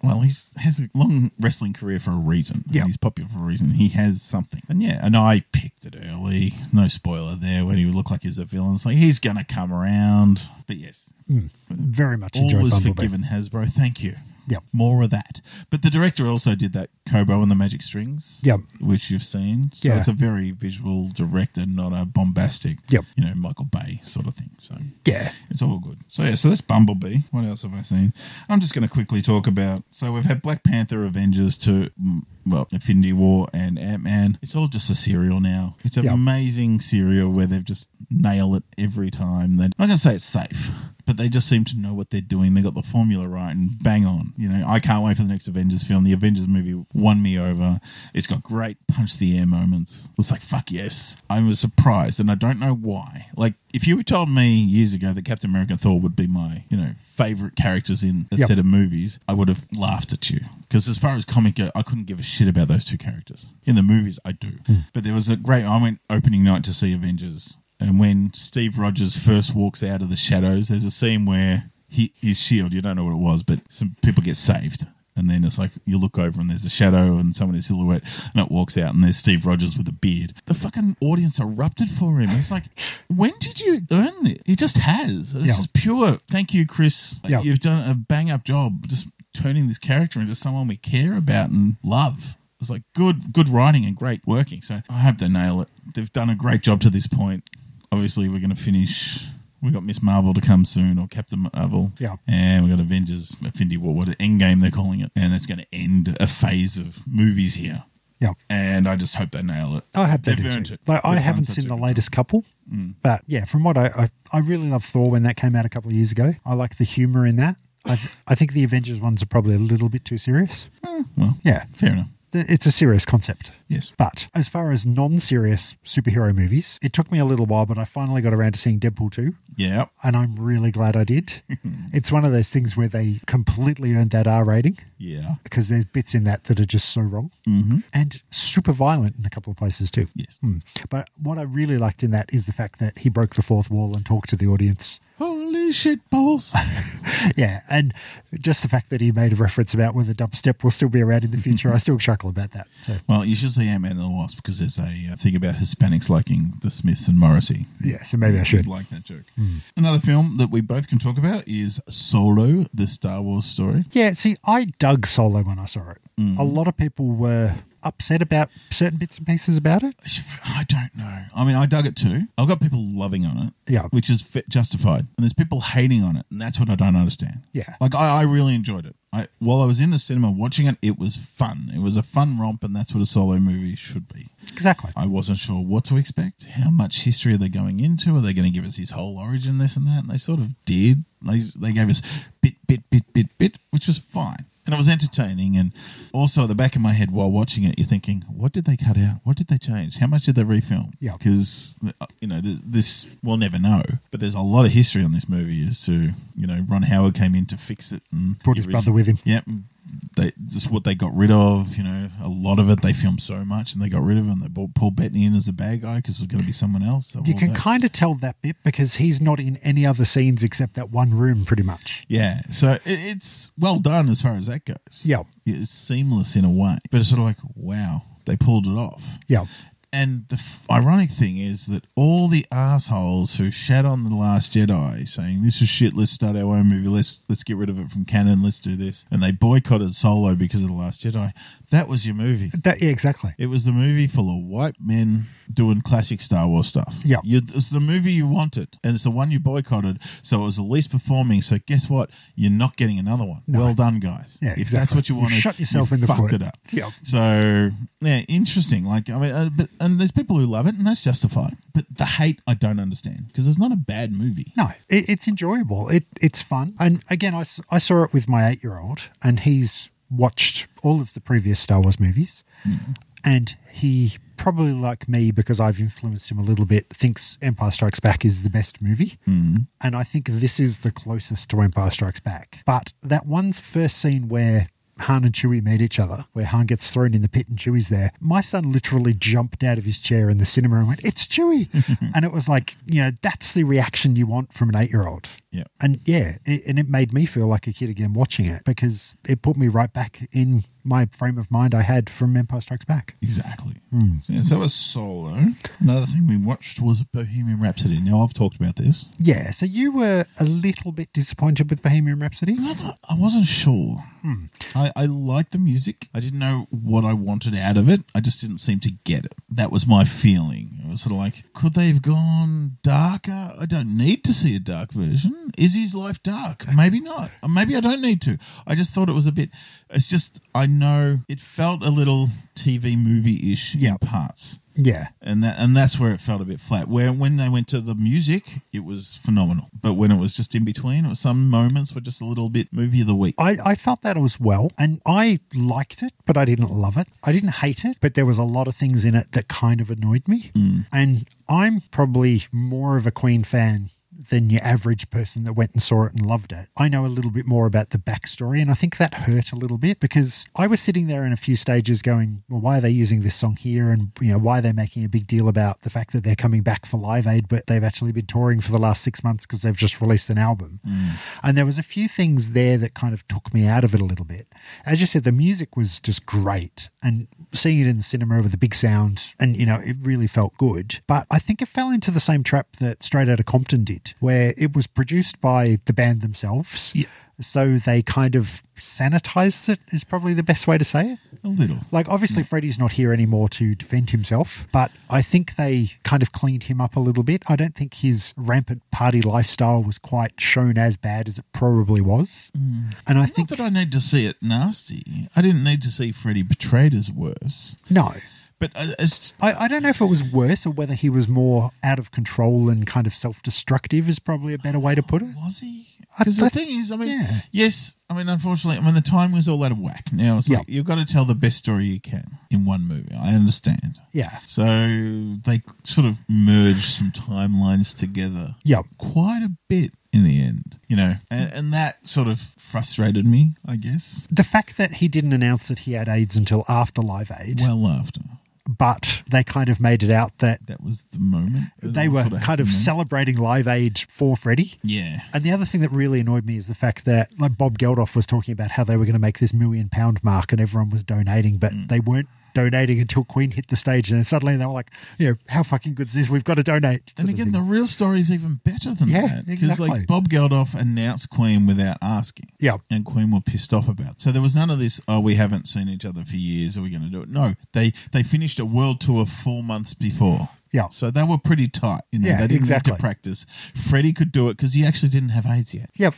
well, he has a long wrestling career for a reason. Yeah. He's popular for a reason. He has something. And yeah, and I picked it early. No spoiler there when he looked like he was a villain. It's like, he's going to come around. But yes. Mm, very much all enjoyed is Bumblebee. forgiven, Hasbro. Thank you. Yep. More of that. But the director also did that Kobo and the Magic Strings, Yep. which you've seen. So Yeah. it's a very visual director, not a bombastic, Yep. you know, Michael Bay sort of thing. So Yeah. it's all good. So yeah, so that's Bumblebee. What else have I seen? I'm just going to quickly talk about. So we've had Black Panther, Avengers to mm, well, Infinity War, and Ant-Man. It's all just a serial now. It's an Yep. amazing serial where they've just nailed it every time. They, I'm not going to say it's safe, but they just seem to know what they're doing. They got the formula right and bang on. You know, I can't wait for the next Avengers film. The Avengers movie won me over. It's got great punch the air moments. It's like, fuck yes. I was surprised, and I don't know why. Like, if you told me years ago that Captain America and Thor would be my, you know, favorite characters in a Yep. set of movies, I would have laughed at you. Because as far as comic go, I couldn't give a shit about those two characters. In the movies, I do. Mm. But there was a great... I went opening night to see Avengers, and when Steve Rogers first walks out of the shadows, there's a scene where he, his shield, you don't know what it was, but some people get saved. And then it's like, you look over and there's a shadow and someone in silhouette, and it walks out and there's Steve Rogers with a beard. The fucking audience erupted for him. It's like, when did you earn this? He just has. It's Yeah. just pure. Thank you, Chris. Like, Yeah. You've done a bang-up job just turning this character into someone we care about and love. It's like good, good writing and great working. So I hope they nail it. They've done a great job to this point. Obviously, we're going to finish... We've got Miss Marvel to come soon, or Captain Marvel. Yeah. And we've got Avengers, Infinity War, what Endgame they're calling it. And that's going to end a phase of movies here. Yeah. And I just hope they nail it. I hope they They've do earned too. it. Like, I They've haven't done such seen a the good latest couple, Mm. but yeah, from what I, I I really love Thor when that came out a couple of years ago. I like the humour in that. I th- I think the Avengers ones are probably a little bit too serious. Eh, well, Yeah, fair enough. th- it's a serious concept. Yes. But as far as non-serious superhero movies, it took me a little while, but I finally got around to seeing Deadpool two, Yeah. and I'm really glad I did. It's one of those things where they completely earned that R rating Yeah. because there's bits in that that are just so wrong Mm-hmm. and super violent in a couple of places too. Yes. Hmm. But what I really liked in that is the fact that he broke the fourth wall and talked to the audience. Holy shit balls. Yeah, and just the fact that he made a reference about whether dubstep will still be around in the future, I still chuckle about that. So Well, you should see Ant-Man and the Wasp because there's a uh, thing about Hispanics liking the Smiths and Morrissey. yeah, so maybe I should. Like that joke. Another film that we both can talk about is Solo, the Star Wars story. Yeah, see, I dug Solo when I saw it. A lot of people were upset about certain bits and pieces about it. I don't know. I mean, I dug it too. I've got people loving on it, Yeah. which is fi- justified. And there's people hating on it, and that's what I don't understand. Yeah. Like, I, I really enjoyed it. I, while I was in the cinema watching it, it was fun. It was a fun romp, and that's what a Solo movie should be. Exactly. I wasn't sure what to expect. How much history are they going into? Are they going to give us his whole origin, this and that? And they sort of did. They, they gave us bit, bit, bit, bit, bit, which was fine. And it was entertaining. And also at the back of my head while watching it, you're thinking, what did they cut out? What did they change? How much did they refilm? Yeah. Because, you know, th- this, we'll never know. But there's a lot of history on this movie as to, you know, Ron Howard came in to fix it. And Brought his brother with him. Yep. They, just what they got rid of, you know, a lot of it they filmed so much and they got rid of it and they brought Paul Bettany in as a bad guy because it was going to be someone else. So You all can that- kind of tell that bit because he's not in any other scenes except that one room, pretty much. Yeah, so it, it's well done as far as that goes. Yeah. It's seamless in a way, but it's sort of like, wow, they pulled it off. Yeah. And the f- ironic thing is that all the assholes who shat on The Last Jedi saying, this is shit, let's start our own movie, let's let's get rid of it from canon, let's do this. And they boycotted Solo because of The Last Jedi. That was your movie. That, yeah, exactly. It was the movie full of white men doing classic Star Wars stuff. Yeah. You, it's the movie you wanted, and it's the one you boycotted, so it was the least performing. So guess what? You're not getting another one. No. Well done, guys. Yeah, If exactly. that's what you You wanted, shot yourself you in the fucked foot. it up. Yeah. So, yeah, interesting. Like, I mean, uh, but and there's people who love it, and that's justified. But the hate, I don't understand, because it's not a bad movie. No, it, it's enjoyable. It It's fun. And again, I, s- I saw it with my eight-year-old, and he's watched all of the previous Star Wars movies, Mm. and he, probably like me, because I've influenced him a little bit, thinks Empire Strikes Back is the best movie. Mm. And I think this is the closest to Empire Strikes Back. But that one first scene where Han and Chewie meet each other, where Han gets thrown in the pit and Chewie's there, my son literally jumped out of his chair in the cinema and went, "It's Chewie!" And it was like, you know, that's the reaction you want from an eight-year-old. Yeah. And yeah, it, and it made me feel like a kid again watching it, because it put me right back in my frame of mind I had from Empire Strikes Back. Exactly. Mm. So, yeah, so that was Solo. Another thing we watched was Bohemian Rhapsody. Now, I've talked about this. Yeah, so you were a little bit disappointed with Bohemian Rhapsody? I wasn't sure. Hmm. I, I liked the music. I didn't know what I wanted out of it. I just didn't seem to get it. That was my feeling. It was sort of like, could they have gone darker? I don't need to see a dark version. Is his life dark? Maybe not. Or maybe I don't need to. I just thought it was a bit... It's just, I know it felt a little T V movie-ish in parts. Yeah. And that and that's where it felt a bit flat. Where when they went to the music, it was phenomenal. But when it was just in between, it was some moments were just a little bit movie of the week. I, I felt that as well. And I liked it, but I didn't love it. I didn't hate it, but there was a lot of things in it that kind of annoyed me. Mm. And I'm probably more of a Queen fan than your average person that went and saw it and loved it. I know a little bit more about the backstory, and I think that hurt a little bit, because I was sitting there in a few stages going, well, why are they using this song here? And, you know, why are they making a big deal about the fact that they're coming back for Live Aid, but they've actually been touring for the last six months because they've just released an album. Mm. And there was a few things there that kind of took me out of it a little bit. As you said, the music was just great, and seeing it in the cinema with the big sound, and, you know, it really felt good. But I think it fell into the same trap that Straight Outta Compton did, where it was produced by the band themselves. Yeah. So they kind of sanitized it, is probably the best way to say it. A little. Like, obviously, Yeah. Freddie's not here anymore to defend himself, but I think they kind of cleaned him up a little bit. I don't think his rampant party lifestyle was quite shown as bad as it probably was. Mm. And I Not think... that I need to see it nasty. I didn't need to see Freddie betrayed as worse. No. But uh, it's... I, I don't know if it was worse or whether he was more out of control and kind of self-destructive is probably a better way to put it. Was he? I- Because the I- thing is, I mean, yeah. yes, I mean, unfortunately, I mean, the time was all out of whack. Now, it's Yeah. like, you've got to tell the best story you can in one movie. I understand. Yeah. So they sort of merged some timelines together Yep. quite a bit in the end, you know, and, and that sort of frustrated me, I guess. The fact that he didn't announce that he had AIDS until after Live Aid, Well after. but they kind of made it out that That was the moment. It they all were sort of kind of happened then. celebrating Live Aid for Freddie. Yeah. And the other thing that really annoyed me is the fact that, like, Bob Geldof was talking about how they were going to make this million pound mark and everyone was donating, but Mm. they weren't donating until Queen hit the stage. And then suddenly they were like, you know, how fucking good is this? We've got to donate. And again, the real story is even better than Yeah, that. Because exactly. like Bob Geldof announced Queen without asking. Yeah. And Queen were pissed off about it. So there was none of this, oh, we haven't seen each other for years, are we going to do it? No, they they finished a world tour four months before. Yeah. So they were pretty tight. You know, Yeah, they didn't exactly. need to practice. Freddie could do it because he actually didn't have AIDS yet. Yep.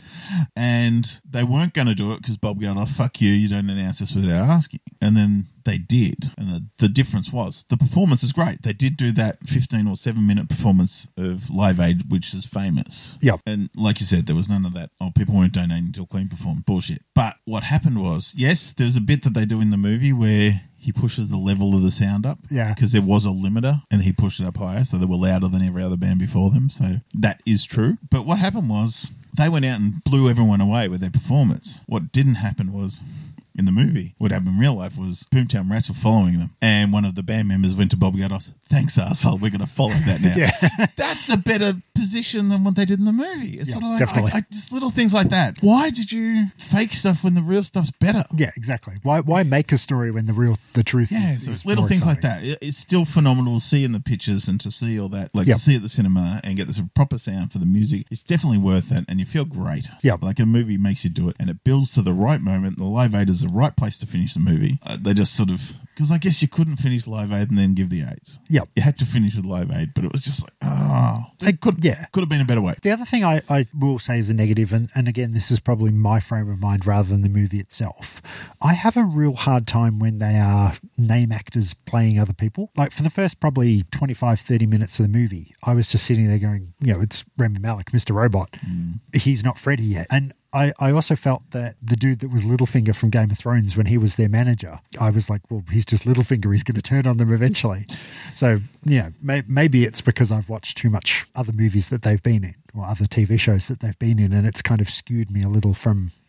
And they weren't going to do it because Bob Geldof, fuck you, you don't announce this without asking. And then they did. And the, the difference was the performance is great. They did do that fifteen or seven minute performance of Live Aid, which is famous. Yep. And like you said, there was none of that, oh, people weren't donating until Queen performed. Bullshit. But what happened was, yes, there's a bit that they do in the movie where he pushes the level of the sound up. Yeah. Because there was a limiter and he pushed it up higher, so they were louder than every other band before them. So that is true. But what happened was they went out and blew everyone away with their performance. What didn't happen was, in the movie, what happened in real life was Boomtown Rats were following them, and one of the band members went to Bob Geldof, thanks, arsehole, we're going to follow that now. Yeah. That's a better position than what they did in the movie. It's Yeah, sort of like, definitely. I, I, just little things like that. Why did you fake stuff when the real stuff's better? Yeah, exactly. Why why make a story when the real the truth Yeah, is, so is it's little more things like exciting? that. It- It's still phenomenal to see in the pictures and to see all that, like Yep. to see at the cinema and get this proper sound for the music. It's definitely worth it, and you feel great. Yep. Like a movie makes you do it, and it builds to the right moment. The Live Aid is the right place to finish the movie. Uh, they just sort of, because I guess you couldn't finish Live Aid and then give the AIDS. Yep. You had to finish with Live Aid, but it was just like, oh, it could Yeah. could have been a better way. The other thing I, I will say is a negative, and, and again, this is probably my frame of mind rather than the movie itself. I have a real hard time when they are name actors playing other people. Like for the first probably twenty-five, thirty minutes of the movie, I was just sitting there going, you know, it's Rami Malek, Mister Robot. Mm. He's not Freddy yet. And I, I also felt that the dude that was Littlefinger from Game of Thrones, when he was their manager, I was like, well, he's just Littlefinger. He's going to turn on them eventually. So, you know, may, maybe it's because I've watched too much other movies that they've been in or other T V shows that they've been in, and it's kind of skewed me a little from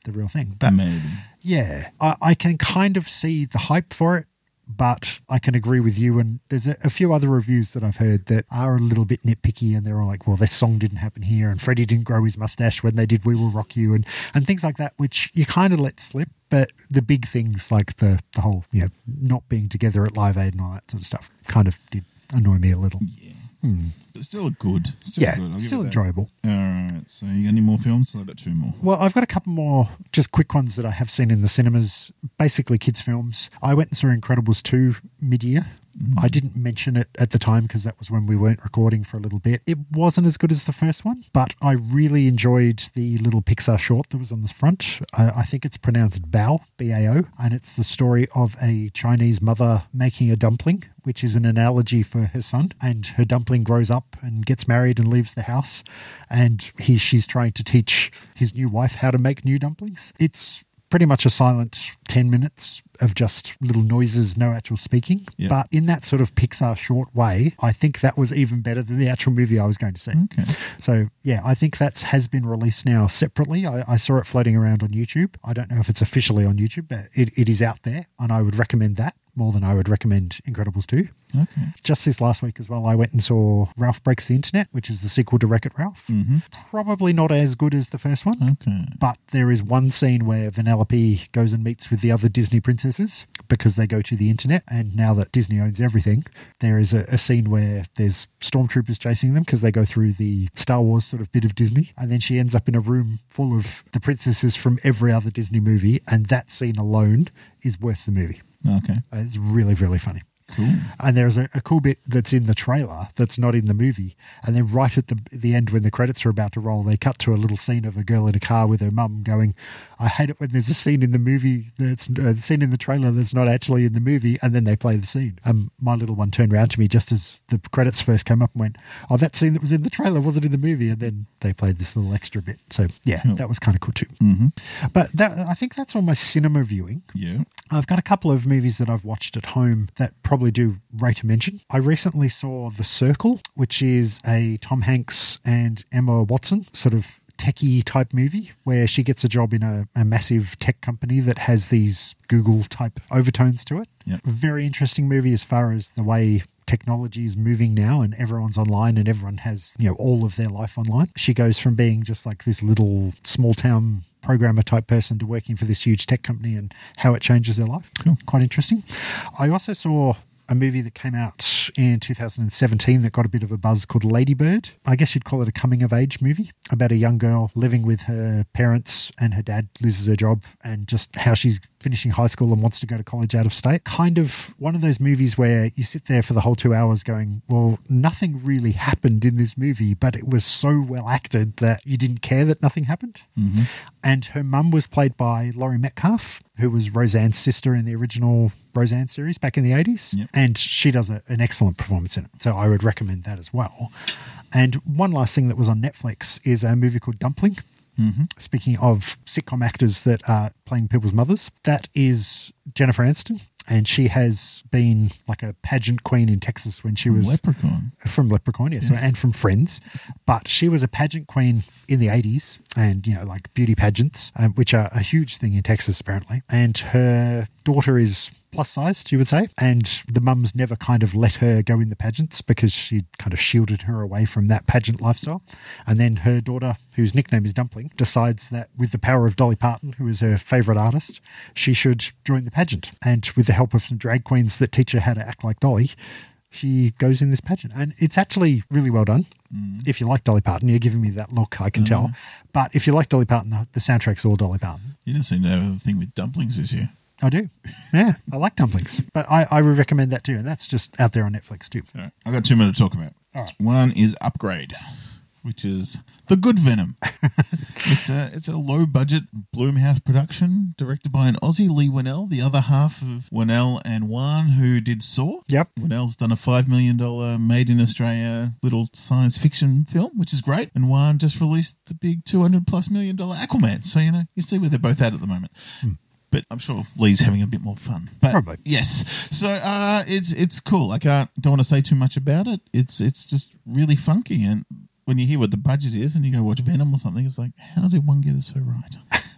the real thing. But Maybe. yeah, I, I can kind of see the hype for it, but I can agree with you. And there's a, a few other reviews that I've heard that are a little bit nitpicky, and they're all like, well, this song didn't happen here, and Freddie didn't grow his mustache when they did We Will Rock You, and, and things like that, which you kind of let slip. But the big things like the, the whole, you know, not being together at Live Aid and all that sort of stuff kind of did annoy me a little. Yeah. Hmm. But still good. Still Yeah, good. I'll give still it that. enjoyable. All right. So you got any more films? I've got two more. Well, I've got a couple more just quick ones that I have seen in the cinemas, basically kids' films. I went and saw Incredibles two mid-year. Mm. I didn't mention it at the time because that was when we weren't recording for a little bit. It wasn't as good as the first one, but I really enjoyed the little Pixar short that was on the front. I, I think it's pronounced Bao, B A O, and it's the story of a Chinese mother making a dumpling, which is an analogy for her son. And her dumpling grows up and gets married and leaves the house, and he she's trying to teach his new wife how to make new dumplings. It's pretty much a silent ten minutes of just little noises, no actual speaking. Yeah. But in that sort of Pixar short way, I think that was even better than the actual movie I was going to see. Okay. So, yeah, I think that has been released now separately. I, I saw it floating around on YouTube. I don't know if it's officially on YouTube, but it, it is out there, and I would recommend that more than I would recommend Incredibles two. Okay. Just this last week as well, I went and saw Ralph Breaks the Internet, which is the sequel to Wreck-It Ralph. Mm-hmm. Probably not as good as the first one. Okay. But there is one scene where Vanellope goes and meets with the other Disney princesses because they go to the internet. And now that Disney owns everything, there is a, a scene where there's stormtroopers chasing them because they go through the Star Wars sort of bit of Disney. And then she ends up in a room full of the princesses from every other Disney movie. And that scene alone is worth the movie. Okay. Uh, It's really, really funny. Cool. And there's a, a cool bit that's in the trailer that's not in the movie. And then right at the the end when the credits are about to roll, they cut to a little scene of a girl in a car with her mum going, I hate it when there's a scene in the movie that's uh, a scene in the trailer that's not actually in the movie, and then they play the scene. And my little one turned around to me just as the credits first came up and went, oh, that scene that was in the trailer wasn't in the movie. And then they played this little extra bit. So, yeah, Cool. that was kind of cool too. Mm-hmm. But that, I think that's on my cinema viewing. Yeah. I've got a couple of movies that I've watched at home that probably do rate a mention. I recently saw The Circle, which is a Tom Hanks and Emma Watson sort of techie type movie where she gets a job in a, a massive tech company that has these Google type overtones to it. Yep. Very interesting movie as far as the way technology is moving now and everyone's online and everyone has, you know, all of their life online. She goes from being just like this little small town programmer type person to working for this huge tech company and how it changes their life. Cool. Quite interesting. I also saw a movie that came out in two thousand seventeen that got a bit of a buzz called Lady Bird. I guess you'd call it a coming-of-age movie about a young girl living with her parents and her dad loses her job and just how she's finishing high school and wants to go to college out of state. Kind of one of those movies where you sit there for the whole two hours going, well, nothing really happened in this movie, but it was so well acted that you didn't care that nothing happened. Mm-hmm. And her mum was played by Laurie Metcalf, who was Roseanne's sister in the original Roseanne series back in the eighties. Yep. And she does a, an excellent performance in it. So I would recommend that as well. And one last thing that was on Netflix is a movie called Dumpling. Mm-hmm. Speaking of sitcom actors that are playing people's mothers, that is Jennifer Aniston. And she has been like a pageant queen in Texas when she was... Leprechaun. From Leprechaun, yes, Yes. and from Friends. But she was a pageant queen in the eighties and, you know, like beauty pageants, um, which are a huge thing in Texas apparently. And her daughter is plus sized, you would say. And the mums never kind of let her go in the pageants because she kind of shielded her away from that pageant lifestyle. And then her daughter, whose nickname is Dumpling, decides that with the power of Dolly Parton, who is her favourite artist, she should join the pageant. And with the help of some drag queens that teach her how to act like Dolly, she goes in this pageant. And it's actually really well done. Mm. If you like Dolly Parton, you're giving me that look, I can uh, tell. But if you like Dolly Parton, the, the soundtrack's all Dolly Parton. You don't seem to have a thing with dumplings this year. I do. Yeah, I like dumplings. But I, I would recommend that too. And that's just out there on Netflix too. All right. I've got two more to talk about. All right. One is Upgrade, which is the good Venom. it's a it's a low budget Blumhouse production directed by an Aussie, Lee Winnell, the other half of Winnell and Wan, who did Saw. Yep. Winnell's done a five million dollars made in Australia little science fiction film, which is great. And Wan just released the big two hundred plus million dollar Aquaman. So, you know, you see where they're both at at the moment. Hmm. But I'm sure Lee's having a bit more fun. But Probably. Yes. So uh, it's it's cool. I can't don't want to say too much about it. It's it's just really funky. And when you hear what the budget is and you go watch Venom or something, it's like, how did one get it so right?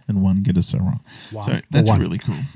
and one get us so wrong. One. So that's One. really cool.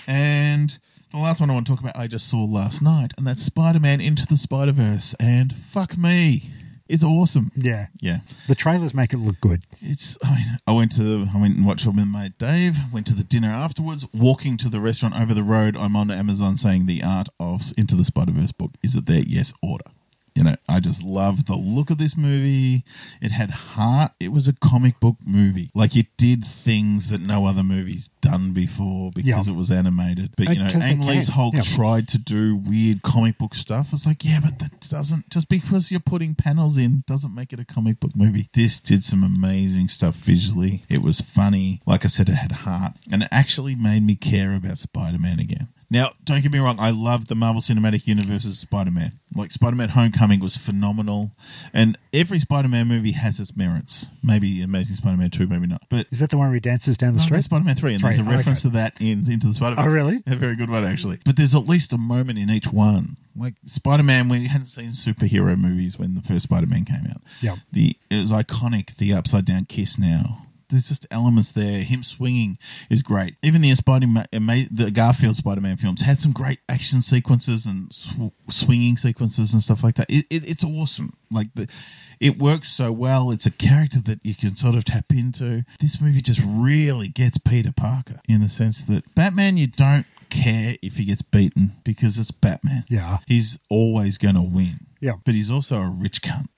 And the last one I want to talk about, I just saw last night, and that's Spider-Man Into the Spider-Verse. And fuck me, it's awesome. Yeah. Yeah. The trailers make it look good. It's. I, mean, I went to. I went and watched it with my mate Dave. Went to the dinner afterwards. Walking to the restaurant over the road, I'm on Amazon saying the art of Into the Spider-Verse book. Is it there? Yes. Order. You know, I just love the look of this movie. It had heart. It was a comic book movie. Like, it did things that no other movie's done before because Yeah. it was animated. But, you know, Because they Ang Lee's can. Hulk Yeah. tried to do weird comic book stuff. It's like, yeah, but that doesn't, just because you're putting panels in doesn't make it a comic book movie. This did some amazing stuff visually. It was funny. Like I said, it had heart. And it actually made me care about Spider-Man again. Now, don't get me wrong, I love the Marvel Cinematic Universe's Spider-Man. Like, Spider-Man Homecoming was phenomenal. And every Spider-Man movie has its merits. Maybe Amazing Spider-Man two, maybe not. But Is that the one where he dances down the no, street? that's Spider-Man three, and Three, there's a reference okay. to that in Into the Spider-Verse. Oh, really? A very good one, actually. But there's at least a moment in each one. Like, Spider-Man, we hadn't seen superhero movies when the first Spider-Man came out. Yeah. The, it was iconic, the upside-down kiss now. There's just elements there. Him swinging is great. Even the Spider- the Garfield Spider-Man films had some great action sequences and sw- swinging sequences and stuff like that. It, it, it's awesome. Like the, it works so well. It's a character that you can sort of tap into. This movie just really gets Peter Parker in the sense that Batman, you don't care if he gets beaten because it's Batman. Yeah. He's always going to win. Yeah. But he's also a rich cunt.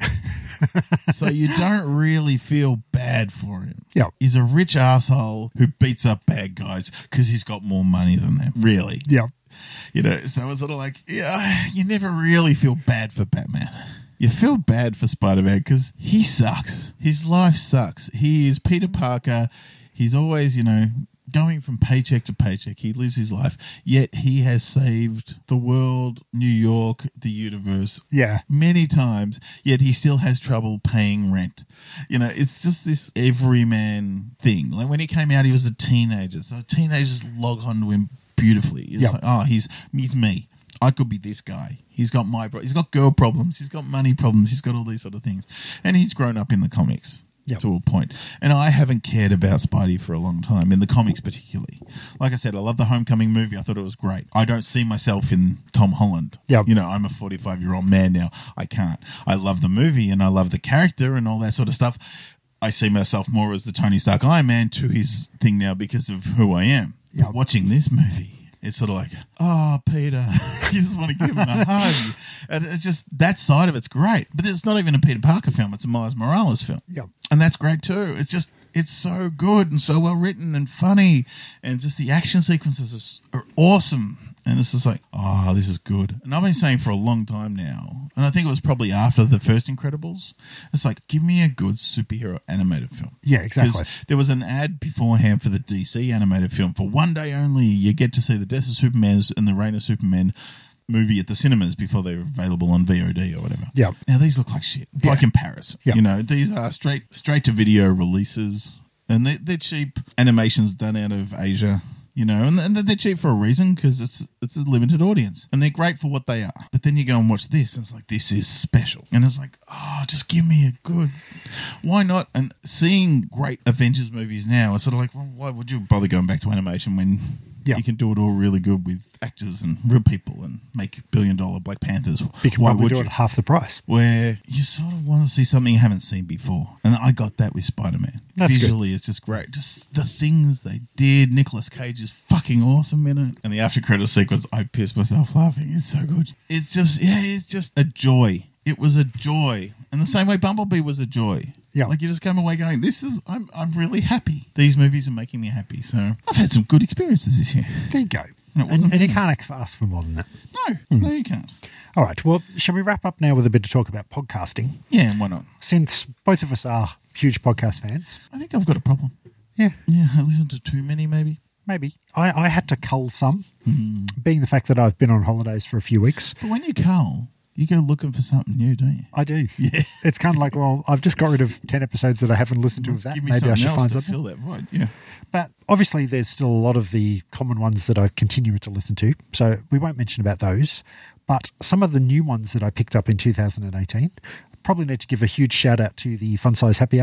So you don't really feel bad for him. Yeah. He's a rich asshole who beats up bad guys because he's got more money than them. Really. Yeah. You know, so it's sort of like, yeah, you never really feel bad for Batman. You feel bad for Spider-Man because he sucks. His life sucks. He is Peter Parker. He's always, you know, going from paycheck to paycheck. He lives his life. Yet he has saved the world, New York, the universe Yeah. many times, yet he still has trouble paying rent. You know, it's just this everyman thing. Like when he came out, he was a teenager. So teenagers log onto him beautifully. It's Yep. like, oh, he's he's me. I could be this guy. He's got my pro- he's got girl problems. He's got money problems. He's got all these sort of things. And he's grown up in the comics. Yep. To a point. And I haven't cared about Spidey for a long time, in the comics particularly. Like I said, I love the Homecoming movie. I thought it was great. I don't see myself in Tom Holland. Yep. You know, I'm a forty-five-year-old man now. I can't. I love the movie and I love the character and all that sort of stuff. I see myself more as the Tony Stark Iron Man to his thing now because of who I am. Yep. But watching this movie, it's sort of like, oh, Peter. You just want to give him a hug. And it's just, that side of it's great. But it's not even a Peter Parker film. It's a Miles Morales film. Yeah. And that's great too. It's just, it's so good and so well written and funny. And just the action sequences are, are awesome. And it's just like, oh, this is good. And I've been saying for a long time now, and I think it was probably after the first Incredibles, it's like, give me a good superhero animated film. Yeah, exactly. Because there was an ad beforehand for the D C animated film. For one day only, you get to see the Death of Superman and the Reign of Superman movie at the cinemas before they were available on V O D or whatever. Yeah. Now, these look like shit. Yeah. By comparison. Yeah. You know, these are straight straight to video releases. And they, they're cheap animations done out of Asia. You know, and, and they're cheap for a reason because it's it's a limited audience. And they're great for what they are. But then you go and watch this and it's like, this is special. And it's like, oh, just give me a good... Why not? And seeing great Avengers movies now, it's sort of like, well, why would you bother going back to animation when... Yeah. You can do it all really good with actors and real people and make billion dollar Black Panthers. You can Why probably would do you? it at half the price. Where you sort of want to see something you haven't seen before. And I got that with Spider-Man. That's Visually, it's just great. Just the things they did. Nicolas Cage is fucking awesome in it. And the after credit sequence, I pissed myself laughing. It's so good. It's just, yeah, it's just a joy. It was a joy. And the same way Bumblebee was a joy. Yeah. Like you just come away going, this is, I'm I'm really happy. These movies are making me happy. So I've had some good experiences this year. There you go. And it wasn't And, and you bad. can't ask for more than that. No, no, you can't. All right. Well, shall we wrap up now with a bit of talk about podcasting? Yeah, why not? Since both of us are huge podcast fans. I think I've got a problem. Yeah, Yeah, I listen to too many, maybe. maybe. I, I had to cull some, Mm. being the fact that I've been on holidays for a few weeks. But when you cull, you go looking for something new, don't you? I do. Yeah. It's kind of like, well, I've just got rid of ten episodes that I haven't listened to of that. Give me Maybe I something should else find to something. fill that void. Yeah. But obviously, there's still a lot of the common ones that I continue to listen to. So we won't mention about those. But some of the new ones that I picked up in two thousand eighteen, probably need to give a huge shout out to the Fun Size Happy Hour.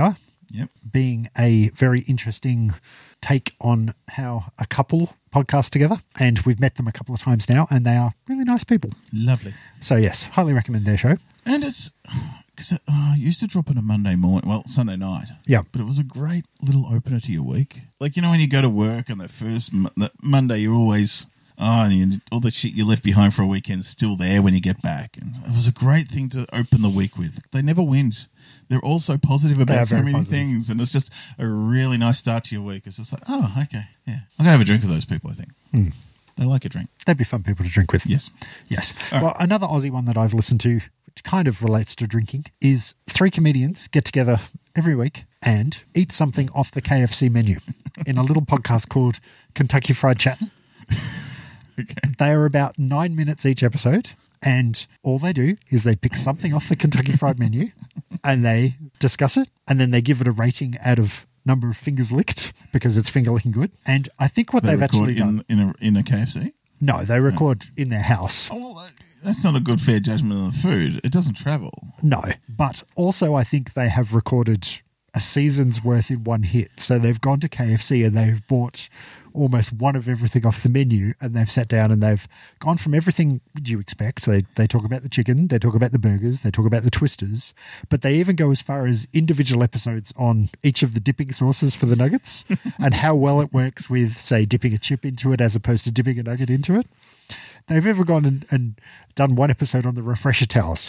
Yep. being a very interesting take on how a couple podcast together. And we've met them a couple of times now, and they are really nice people. Lovely. So, yes, highly recommend their show. And it's... Because it uh, used to drop on a Monday morning, well, Sunday night. Yeah. But it was a great little opener to your week. Like, you know, when you go to work on that first mo- that Monday, you're always, oh, and you, all the shit you left behind for a weekend's still there when you get back. And it was a great thing to open the week with. They never whinge. They're all so positive about so many positive. things. And it's just a really nice start to your week. It's just like, oh, okay, yeah. I'm going to have a drink with those people, I think. Hmm. They like a drink. They'd be fun people to drink with. Yes. Yes. All Well, right. another Aussie one that I've listened to, which kind of relates to drinking, is three comedians get together every week and eat something off the K F C menu in a little podcast called Kentucky Fried Chattin'. Okay. They are about nine minutes each episode, and all they do is they pick something off the Kentucky Fried menu and they discuss it, and then they give it a rating out of number of fingers licked because it's finger licking good. And I think what They they've record actually done... in, in, a, in a K F C? No, they record in their house. Oh, well, that's not a good fair judgment on the food. It doesn't travel. No, but also I think they have recorded a season's worth in one hit. So they've gone to K F C and they've bought almost one of everything off the menu, and they've sat down and they've gone from everything you expect. They they talk about the chicken, they talk about the burgers, they talk about the twisters, but they even go as far as individual episodes on each of the dipping sauces for the nuggets and how well it works with, say, dipping a chip into it as opposed to dipping a nugget into it. They've ever gone and, and done one episode on the refresher towels.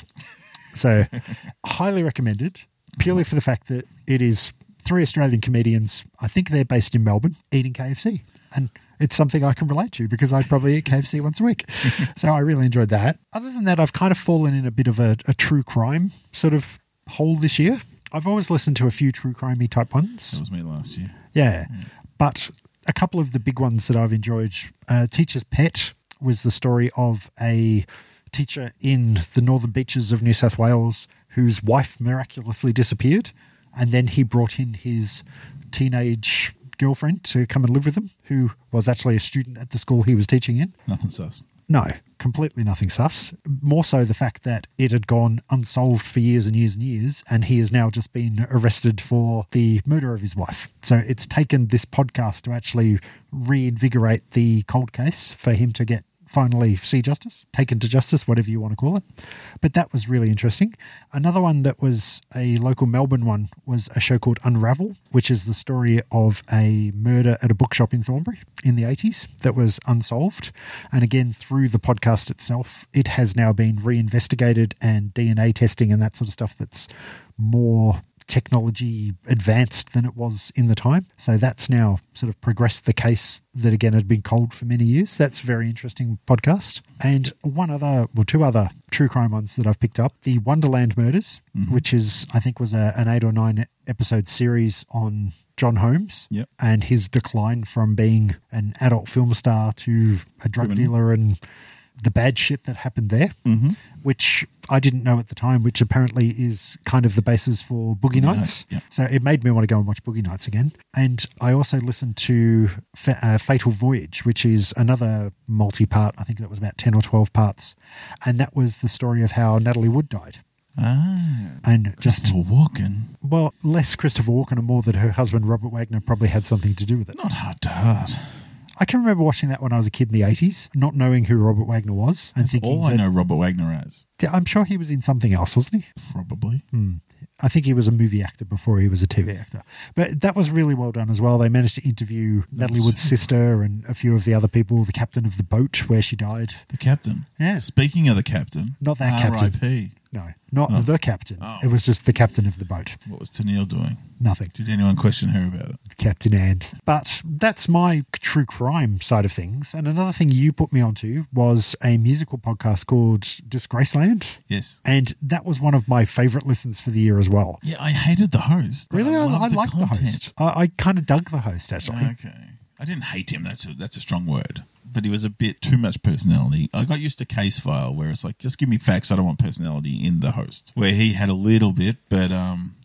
So highly recommended, purely for the fact that it is three Australian comedians, I think they're based in Melbourne, eating K F C. And it's something I can relate to because I probably eat K F C once a week. So I really enjoyed that. Other than that, I've kind of fallen in a bit of a, a true crime sort of hole this year. I've always listened to a few true crimey type ones. That was me last year. Yeah. But a couple of the big ones that I've enjoyed, uh, Teacher's Pet was the story of a teacher in the northern beaches of New South Wales whose wife miraculously disappeared, and then he brought in his teenage girlfriend to come and live with him, who was actually a student at the school he was teaching in. Nothing sus. No, completely nothing sus. More so the fact that it had gone unsolved for years and years and years, and he has now just been arrested for the murder of his wife. So it's taken this podcast to actually reinvigorate the cold case for him to get finally see justice, taken to justice, whatever you want to call it. But that was really interesting. Another one that was a local Melbourne one was a show called Unravel, which is the story of a murder at a bookshop in Thornbury in the eighties that was unsolved. And again, through the podcast itself, it has now been reinvestigated, and D N A testing and that sort of stuff that's more technology advanced than it was in the time. So that's now sort of progressed the case that again had been cold for many years. That's a very interesting podcast. And one other, well, two other true crime ones that I've picked up. The Wonderland Murders, mm-hmm. which is, I think was a, an eight or nine episode series on John Holmes yep. and his decline from being an adult film star to a drug Criminal. dealer and the bad shit that happened there, mm-hmm. which I didn't know at the time, which apparently is kind of the basis for Boogie, Boogie Nights. Nights yeah. So it made me want to go and watch Boogie Nights again. And I also listened to Fa- uh, Fatal Voyage, which is another multi-part, I think that was about ten or twelve parts. And that was the story of how Natalie Wood died. Ah, and just Christopher Walken. Well, less Christopher Walken and more that her husband, Robert Wagner, probably had something to do with it. Not heart to heart. I can remember watching that when I was a kid in the eighties, not knowing who Robert Wagner was. And That's thinking all I that, know Robert Wagner as. I'm sure he was in something else, wasn't he? Probably. Hmm. I think he was a movie actor before he was a T V actor. But that was really well done as well. They managed to interview Natalie Wood's sister and a few of the other people, the captain of the boat where she died. The captain? Yeah. Speaking of the captain. Not that R I P captain. No, not Oh. the captain. Oh. It was just the captain of the boat. What was Tennille doing? Nothing. Did anyone question her about it? Captain And. But that's my true crime side of things. And another thing you put me onto was a musical podcast called Disgraceland. Yes. And that was one of my favourite listens for the year as well. Yeah, I hated the host. but Really? I, loved I liked the content. host. I, I kind of dug the host, actually. Okay. I didn't hate him. That's a, that's a strong word. But he was a bit too much personality. I got used to Case File, where it's like, just give me facts. I don't want personality in the host. Where he had a little bit, but um,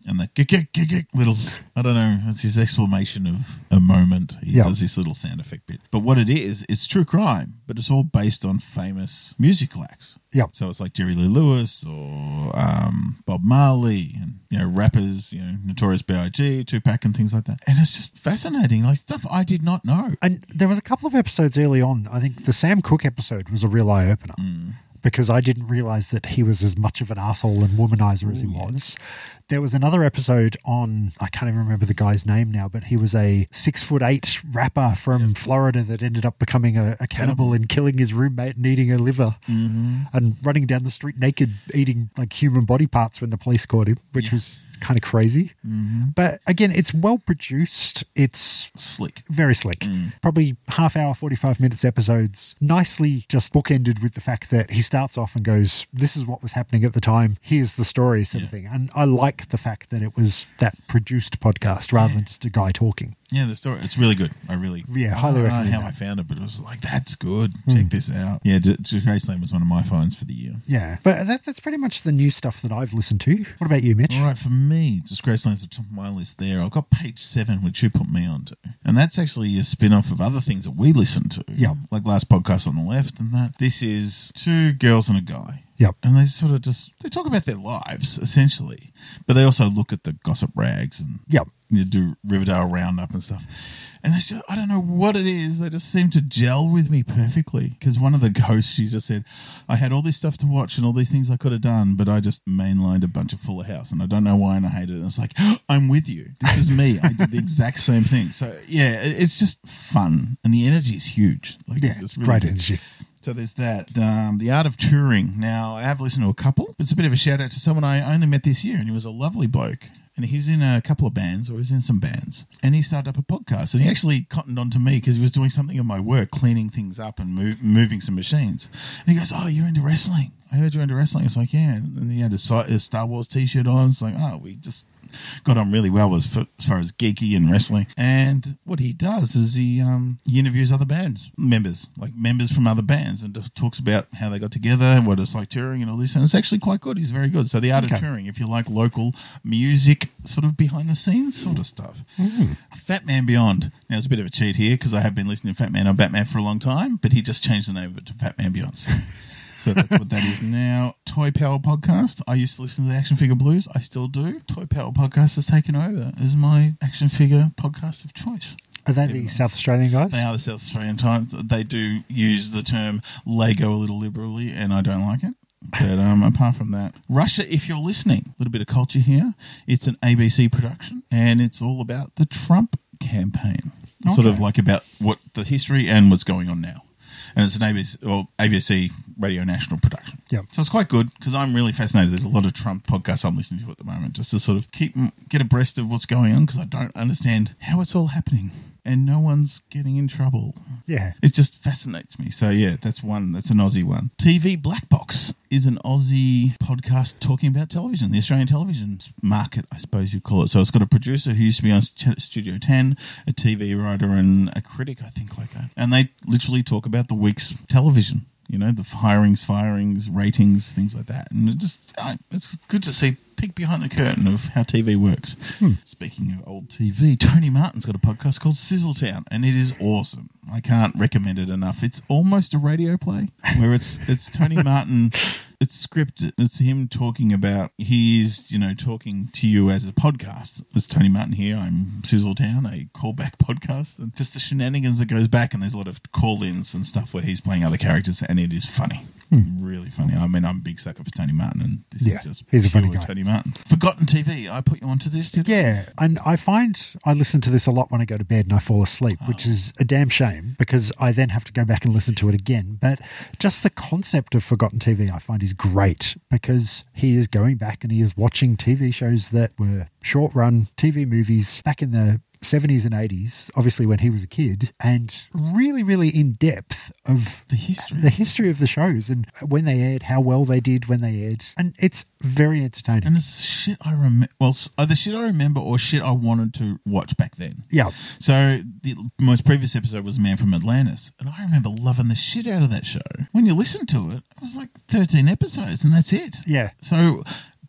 And the gick, gick, gick, gick, little, I don't know, it's his exclamation of a moment. He Yep. does this little sound effect bit. But what it is, it's true crime, but it's all based on famous musical acts. Yep. So it's like Jerry Lee Lewis or um, Bob Marley and, you know, rappers, you know, Notorious B I G, Tupac and things like that. And it's just fascinating, like stuff I did not know. And there was a couple of episodes early on. I think the Sam Cooke episode was a real eye-opener. Mm. Because I didn't realise that he was as much of an arsehole and womanizer as he was. There was another episode on, I can't even remember the guy's name now, but he was a six foot eight rapper from yep. Florida that ended up becoming a, a cannibal, cannibal and killing his roommate and eating her liver mm-hmm. and running down the street naked, eating like human body parts when the police caught him, which yeah. was kind of crazy. Mm-hmm. But again, it's well produced. It's slick. Very slick. Mm. Probably half hour, forty-five minutes episodes. Nicely just bookended with the fact that he starts off and goes, this is what was happening at the time. Here's the story sort yeah. of thing. And I like the fact that it was that produced podcast rather yeah. than just a guy talking. Yeah, the story, it's really good. I really, yeah, highly I don't recommend know how that. I found it, but it was like, that's good. Mm. Check this out. Yeah, Graceland was one of my finds for the year. Yeah, but that, that's pretty much the new stuff that I've listened to. What about you, Mitch? All right, for me, just Graceland's at the top of my list there. I've got page seven, which you put me onto. And that's actually a spin-off of other things that we listen to. Yeah. Like last podcast on the left and that. This is two girls and a guy. Yep. And they sort of just, they talk about their lives, essentially. But they also look at the gossip rags and yep. you know, do Riverdale Roundup and stuff. And it's just, I don't know what it is. They just seem to gel with me perfectly. Because one of the hosts, she just said, I had all this stuff to watch and all these things I could have done, but I just mainlined a bunch of Fuller House. And I don't know why, and I hated it. And it's like, oh, I'm with you. This is me. I did the exact same thing. So, yeah, it's just fun. And the energy is huge. Like, yeah, it's really great good. energy. So there's that. Um, the Art of Touring. Now, I have listened to a couple. It's a bit of a shout-out to someone I only met this year, and he was a lovely bloke. And he's in a couple of bands, or he's in some bands. And he started up a podcast. And he actually cottoned on to me because he was doing something in my work, cleaning things up and move, moving some machines. And he goes, oh, you're into wrestling. I heard you're into wrestling. It's like, yeah. And he had a Star Wars T-shirt on. It's like, oh, we just got on really well as far, as far as geeky and wrestling. And what he does is he um, he interviews other bands members, like members from other bands, and just talks about how they got together and what it's like touring and all this. And it's actually quite good. He's very good. So the Art okay. of Touring, if you like local music, sort of behind the scenes sort of stuff. Mm. Fat Man Beyond. Now, it's a bit of a cheat here because I have been listening to Fat Man on Batman for a long time, but he just changed the name of it to Fat Man Beyond. So. So that's what that is now. Toy Power Podcast. I used to listen to the Action Figure Blues. I still do. Toy Power Podcast has taken over as my action figure podcast of choice. Are they the South Australian guys? They are the South Australian times. They do use the term Lego a little liberally, and I don't like it. But um, apart from that, Russia, if you're listening, a little bit of culture here. It's an A B C production, and it's all about the Trump campaign. Okay. Sort of like about what the history and what's going on now. And it's an A B C, or A B C Radio National production. Yep. So it's quite good because I'm really fascinated. There's a lot of Trump podcasts I'm listening to at the moment just to sort of keep get abreast of what's going on because I don't understand how it's all happening and no one's getting in trouble. Yeah. It just fascinates me. So, yeah, that's one. That's an Aussie one. T V Black Box is an Aussie podcast talking about television, the Australian television market, I suppose you'd call it. So it's got a producer who used to be on Studio ten, a T V writer and a critic, I think, like that. And they literally talk about the week's television, you know, the hirings, firings, ratings, things like that. And it just, it's good to see peek behind the curtain of how T V works. Hmm. Speaking of old T V, Tony Martin's got a podcast called Sizzletown, and it is awesome. I can't recommend it enough. It's almost a radio play where it's it's Tony Martin. It's scripted. It's him talking about, he's, you know, talking to you as a podcast. It's Tony Martin here. I'm Sizzletown, a callback podcast. And just the shenanigans that goes back, and there's a lot of call-ins and stuff where he's playing other characters, and it is funny. Hmm. Really funny. I mean, I'm a big sucker for Tony Martin, and this yeah, is just he's a funny pure guy. Tony Martin. Forgotten T V. I put you onto this, did Yeah, and I find I listen to this a lot when I go to bed and I fall asleep, oh. which is a damn shame because I then have to go back and listen to it again. But just the concept of Forgotten T V I find is great because he is going back and he is watching T V shows that were short-run T V movies back in the seventies and eighties, obviously when he was a kid, and really, really in depth of the history, the history of the shows and when they aired, how well they did when they aired, and it's very entertaining. And it's shit I remember. Well, either shit I remember or shit I wanted to watch back then. Yeah. So the most previous episode was Man from Atlantis, and I remember loving the shit out of that show. When you listen to it, it was like thirteen episodes, and that's it. Yeah. So.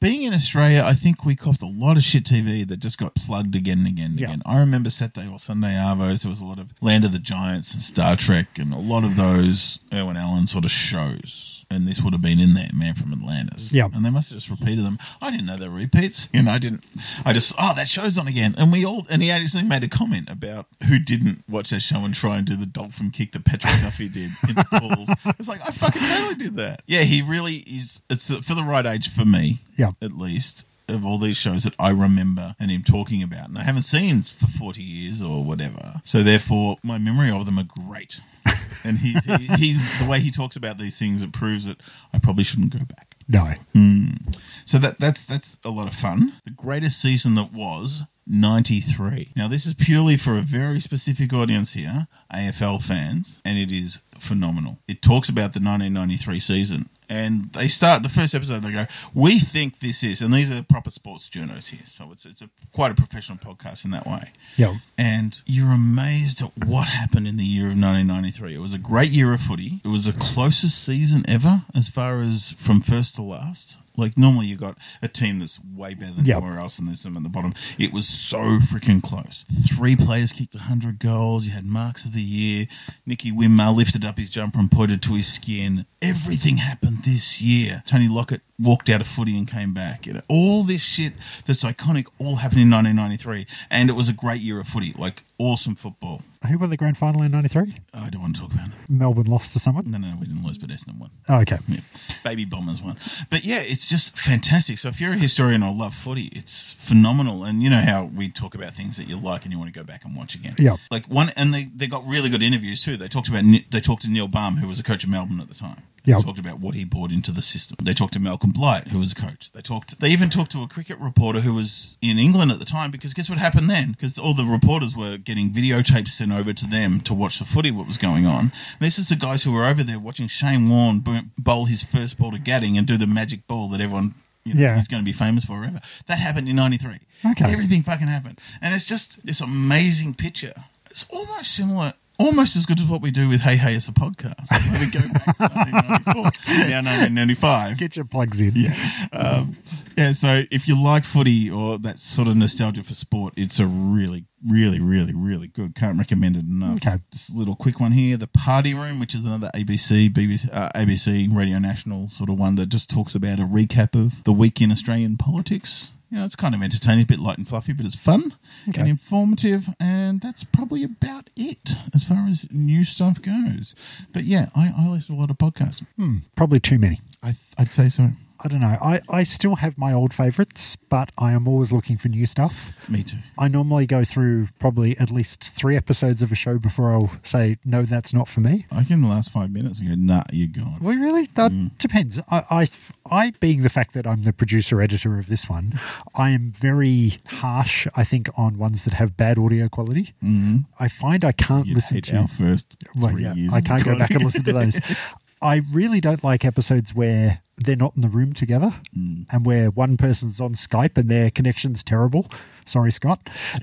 being in Australia, I think we copped a lot of shit T V that just got plugged again and again and Yeah. again. I remember Saturday or Sunday Arvos, there was a lot of Land of the Giants and Star Trek and a lot of those Irwin Allen sort of shows. And this would have been in there, Man from Atlantis. Yeah. And they must have just repeated them. I didn't know they were repeats. You know, I didn't. I just, oh, that show's on again. And we all, and he actually made a comment about who didn't watch that show and try and do the dolphin kick that Patrick Duffy did in the pools. It's like, I fucking totally did that. Yeah, he really is, it's for the right age for me, Yeah. at least, of all these shows that I remember and him talking about. And I haven't seen for forty years or whatever. So therefore, my memory of them are great. And he, he, he's the way he talks about these things, it proves that I probably shouldn't go back. No. Mm. So that that's that's a lot of fun. The greatest season that was ninety-three. Now, this is purely for a very specific audience here, A F L fans, and it is phenomenal. It talks about the nineteen ninety-three season. And they start the first episode. They go, "We think this is," and these are proper sports journos here, so it's it's a quite a professional podcast in that way. Yeah. And you're amazed at what happened in the year of nineteen ninety-three. It was a great year of footy. It was the closest season ever, as far as from first to last. Like, normally you got a team that's way better than Yep. everywhere else, and there's them at the bottom. It was so freaking close. Three players kicked one hundred goals. You had marks of the year. Nicky Winmar lifted up his jumper and pointed to his skin. Everything happened this year. Tony Lockett walked out of footy and came back. You know, all this shit that's iconic all happened in nineteen ninety-three, and it was a great year of footy. Like, awesome football. Who won the grand final in ninety-three? I don't want to talk about it. Melbourne lost to someone? No, no, we didn't lose, but Essendon won. Oh, okay. Yeah. Baby Bombers won. But yeah, it's just fantastic. So if you're a historian or love footy, it's phenomenal. And you know how we talk about things that you like and you want to go back and watch again. Yeah. Like one, and they, they got really good interviews too. They talked about, they talked to Neil Baum, who was a coach of Melbourne at the time. Yeah. They talked about what he brought into the system. They talked to Malcolm Blight, who was a coach. They talked. They even talked to a cricket reporter who was in England at the time, because guess what happened then? Because all the reporters were getting videotapes sent over to them to watch the footy, what was going on. And this is the guys who were over there watching Shane Warne bowl his first ball to Gadding and do the magic ball that everyone, you know, Yeah. is going to be famous for forever. That happened in ninety-three. Okay. Everything fucking happened. And it's just this amazing picture. It's almost similar... Almost as good as what we do with Hey Hey as a podcast. Where we go back to nineteen ninety-four, now nineteen ninety-five. Get your plugs in. Yeah. Um, yeah, so if you like footy or that sort of nostalgia for sport, it's a really, really, really, really good. Can't recommend it enough. Okay. Just a little quick one here. The Party Room, which is another A B C, B B C, uh, A B C Radio National sort of one that just talks about a recap of the week in Australian politics. You know, it's kind of entertaining, a bit light and fluffy, but it's fun Okay. and informative, and that's probably about it as far as new stuff goes. But yeah, I, I listen to a lot of podcasts. Hmm, probably too many. I, I'd say so. I don't know. I, I still have my old favourites, but I am always looking for new stuff. Me too. I normally go through probably at least three episodes of a show before I'll say, no, that's not for me. I can in the last five minutes and go, nah, you're gone. Well, really? That Mm. depends. I, I, I, being the fact that I'm the producer-editor of this one, I am very harsh, I think, on ones that have bad audio quality. Mm-hmm. I find I can't You'd listen hate to... our first Well, three yeah, years. I of can't go back and recording. listen to those. I really don't like episodes where they're not in the room together Mm. and where one person's on Skype and their connection's terrible. Sorry, Scott.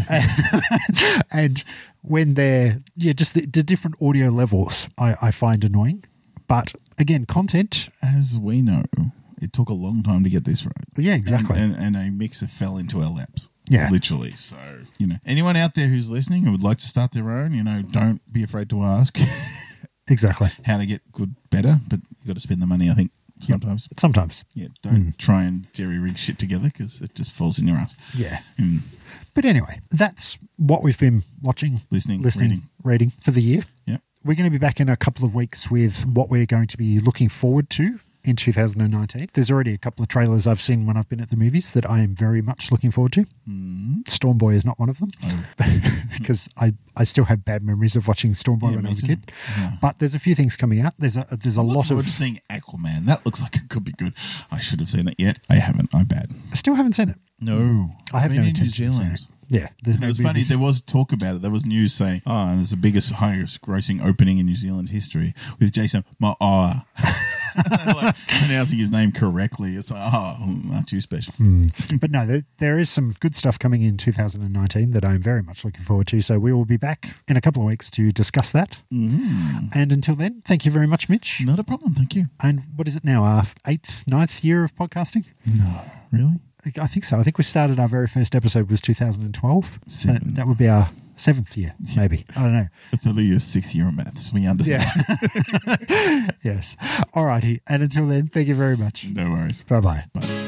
And when they're, yeah, just the, the different audio levels I, I find annoying. But again, content, As we know, it took a long time to get this right. yeah, exactly. And, and, and a mixer fell into our laps. Yeah. Literally. So, you know, anyone out there who's listening who would like to start their own, you know, don't be afraid to ask Exactly. how to get good better, but you've got to spend the money, I think, sometimes. Sometimes. Yeah, don't try and jerry rig shit together because it just falls in your ass. Yeah. Mm. But anyway, that's what we've been watching, Listening, listening, reading. reading for the year. Yeah. We're going to be back in a couple of weeks with what we're going to be looking forward to in two thousand nineteen. There's already a couple of trailers I've seen when I've been at the movies that I am very much looking forward to. Mm. Stormboy is not one of them Oh. because I, I still have bad memories of watching Stormboy Yeah, when me I was a too. kid. Yeah. But there's a few things coming out. There's a there's a I look lot forward of... to seeing Aquaman. That looks like it could be good. I should have seen it yet. I haven't. I'm bad. I still haven't seen it. No. I have Been no in New intention of seeing Zealand. it. Yeah, there's It no was funny. movies. There was talk about it. There was news saying, "Oh, and it's the biggest, highest grossing opening in New Zealand history with Jason Momoa." Like, pronouncing his name correctly. It's like, oh, aren't you special? But no, there, there is some good stuff coming in two thousand nineteen that I'm very much looking forward to. So we will be back in a couple of weeks to discuss that. Mm. And until then, thank you very much, Mitch. Not a problem. Thank you. And what is it now? Our eighth, ninth year of podcasting? No. Really? I think so. I think we started our very first episode was two thousand twelve. So Seven. that would be our seventh year, maybe. I don't know. It's only your sixth year of maths. We understand. Yeah. Yes. All righty. And until then, thank you very much. No worries. Bye-bye. Bye.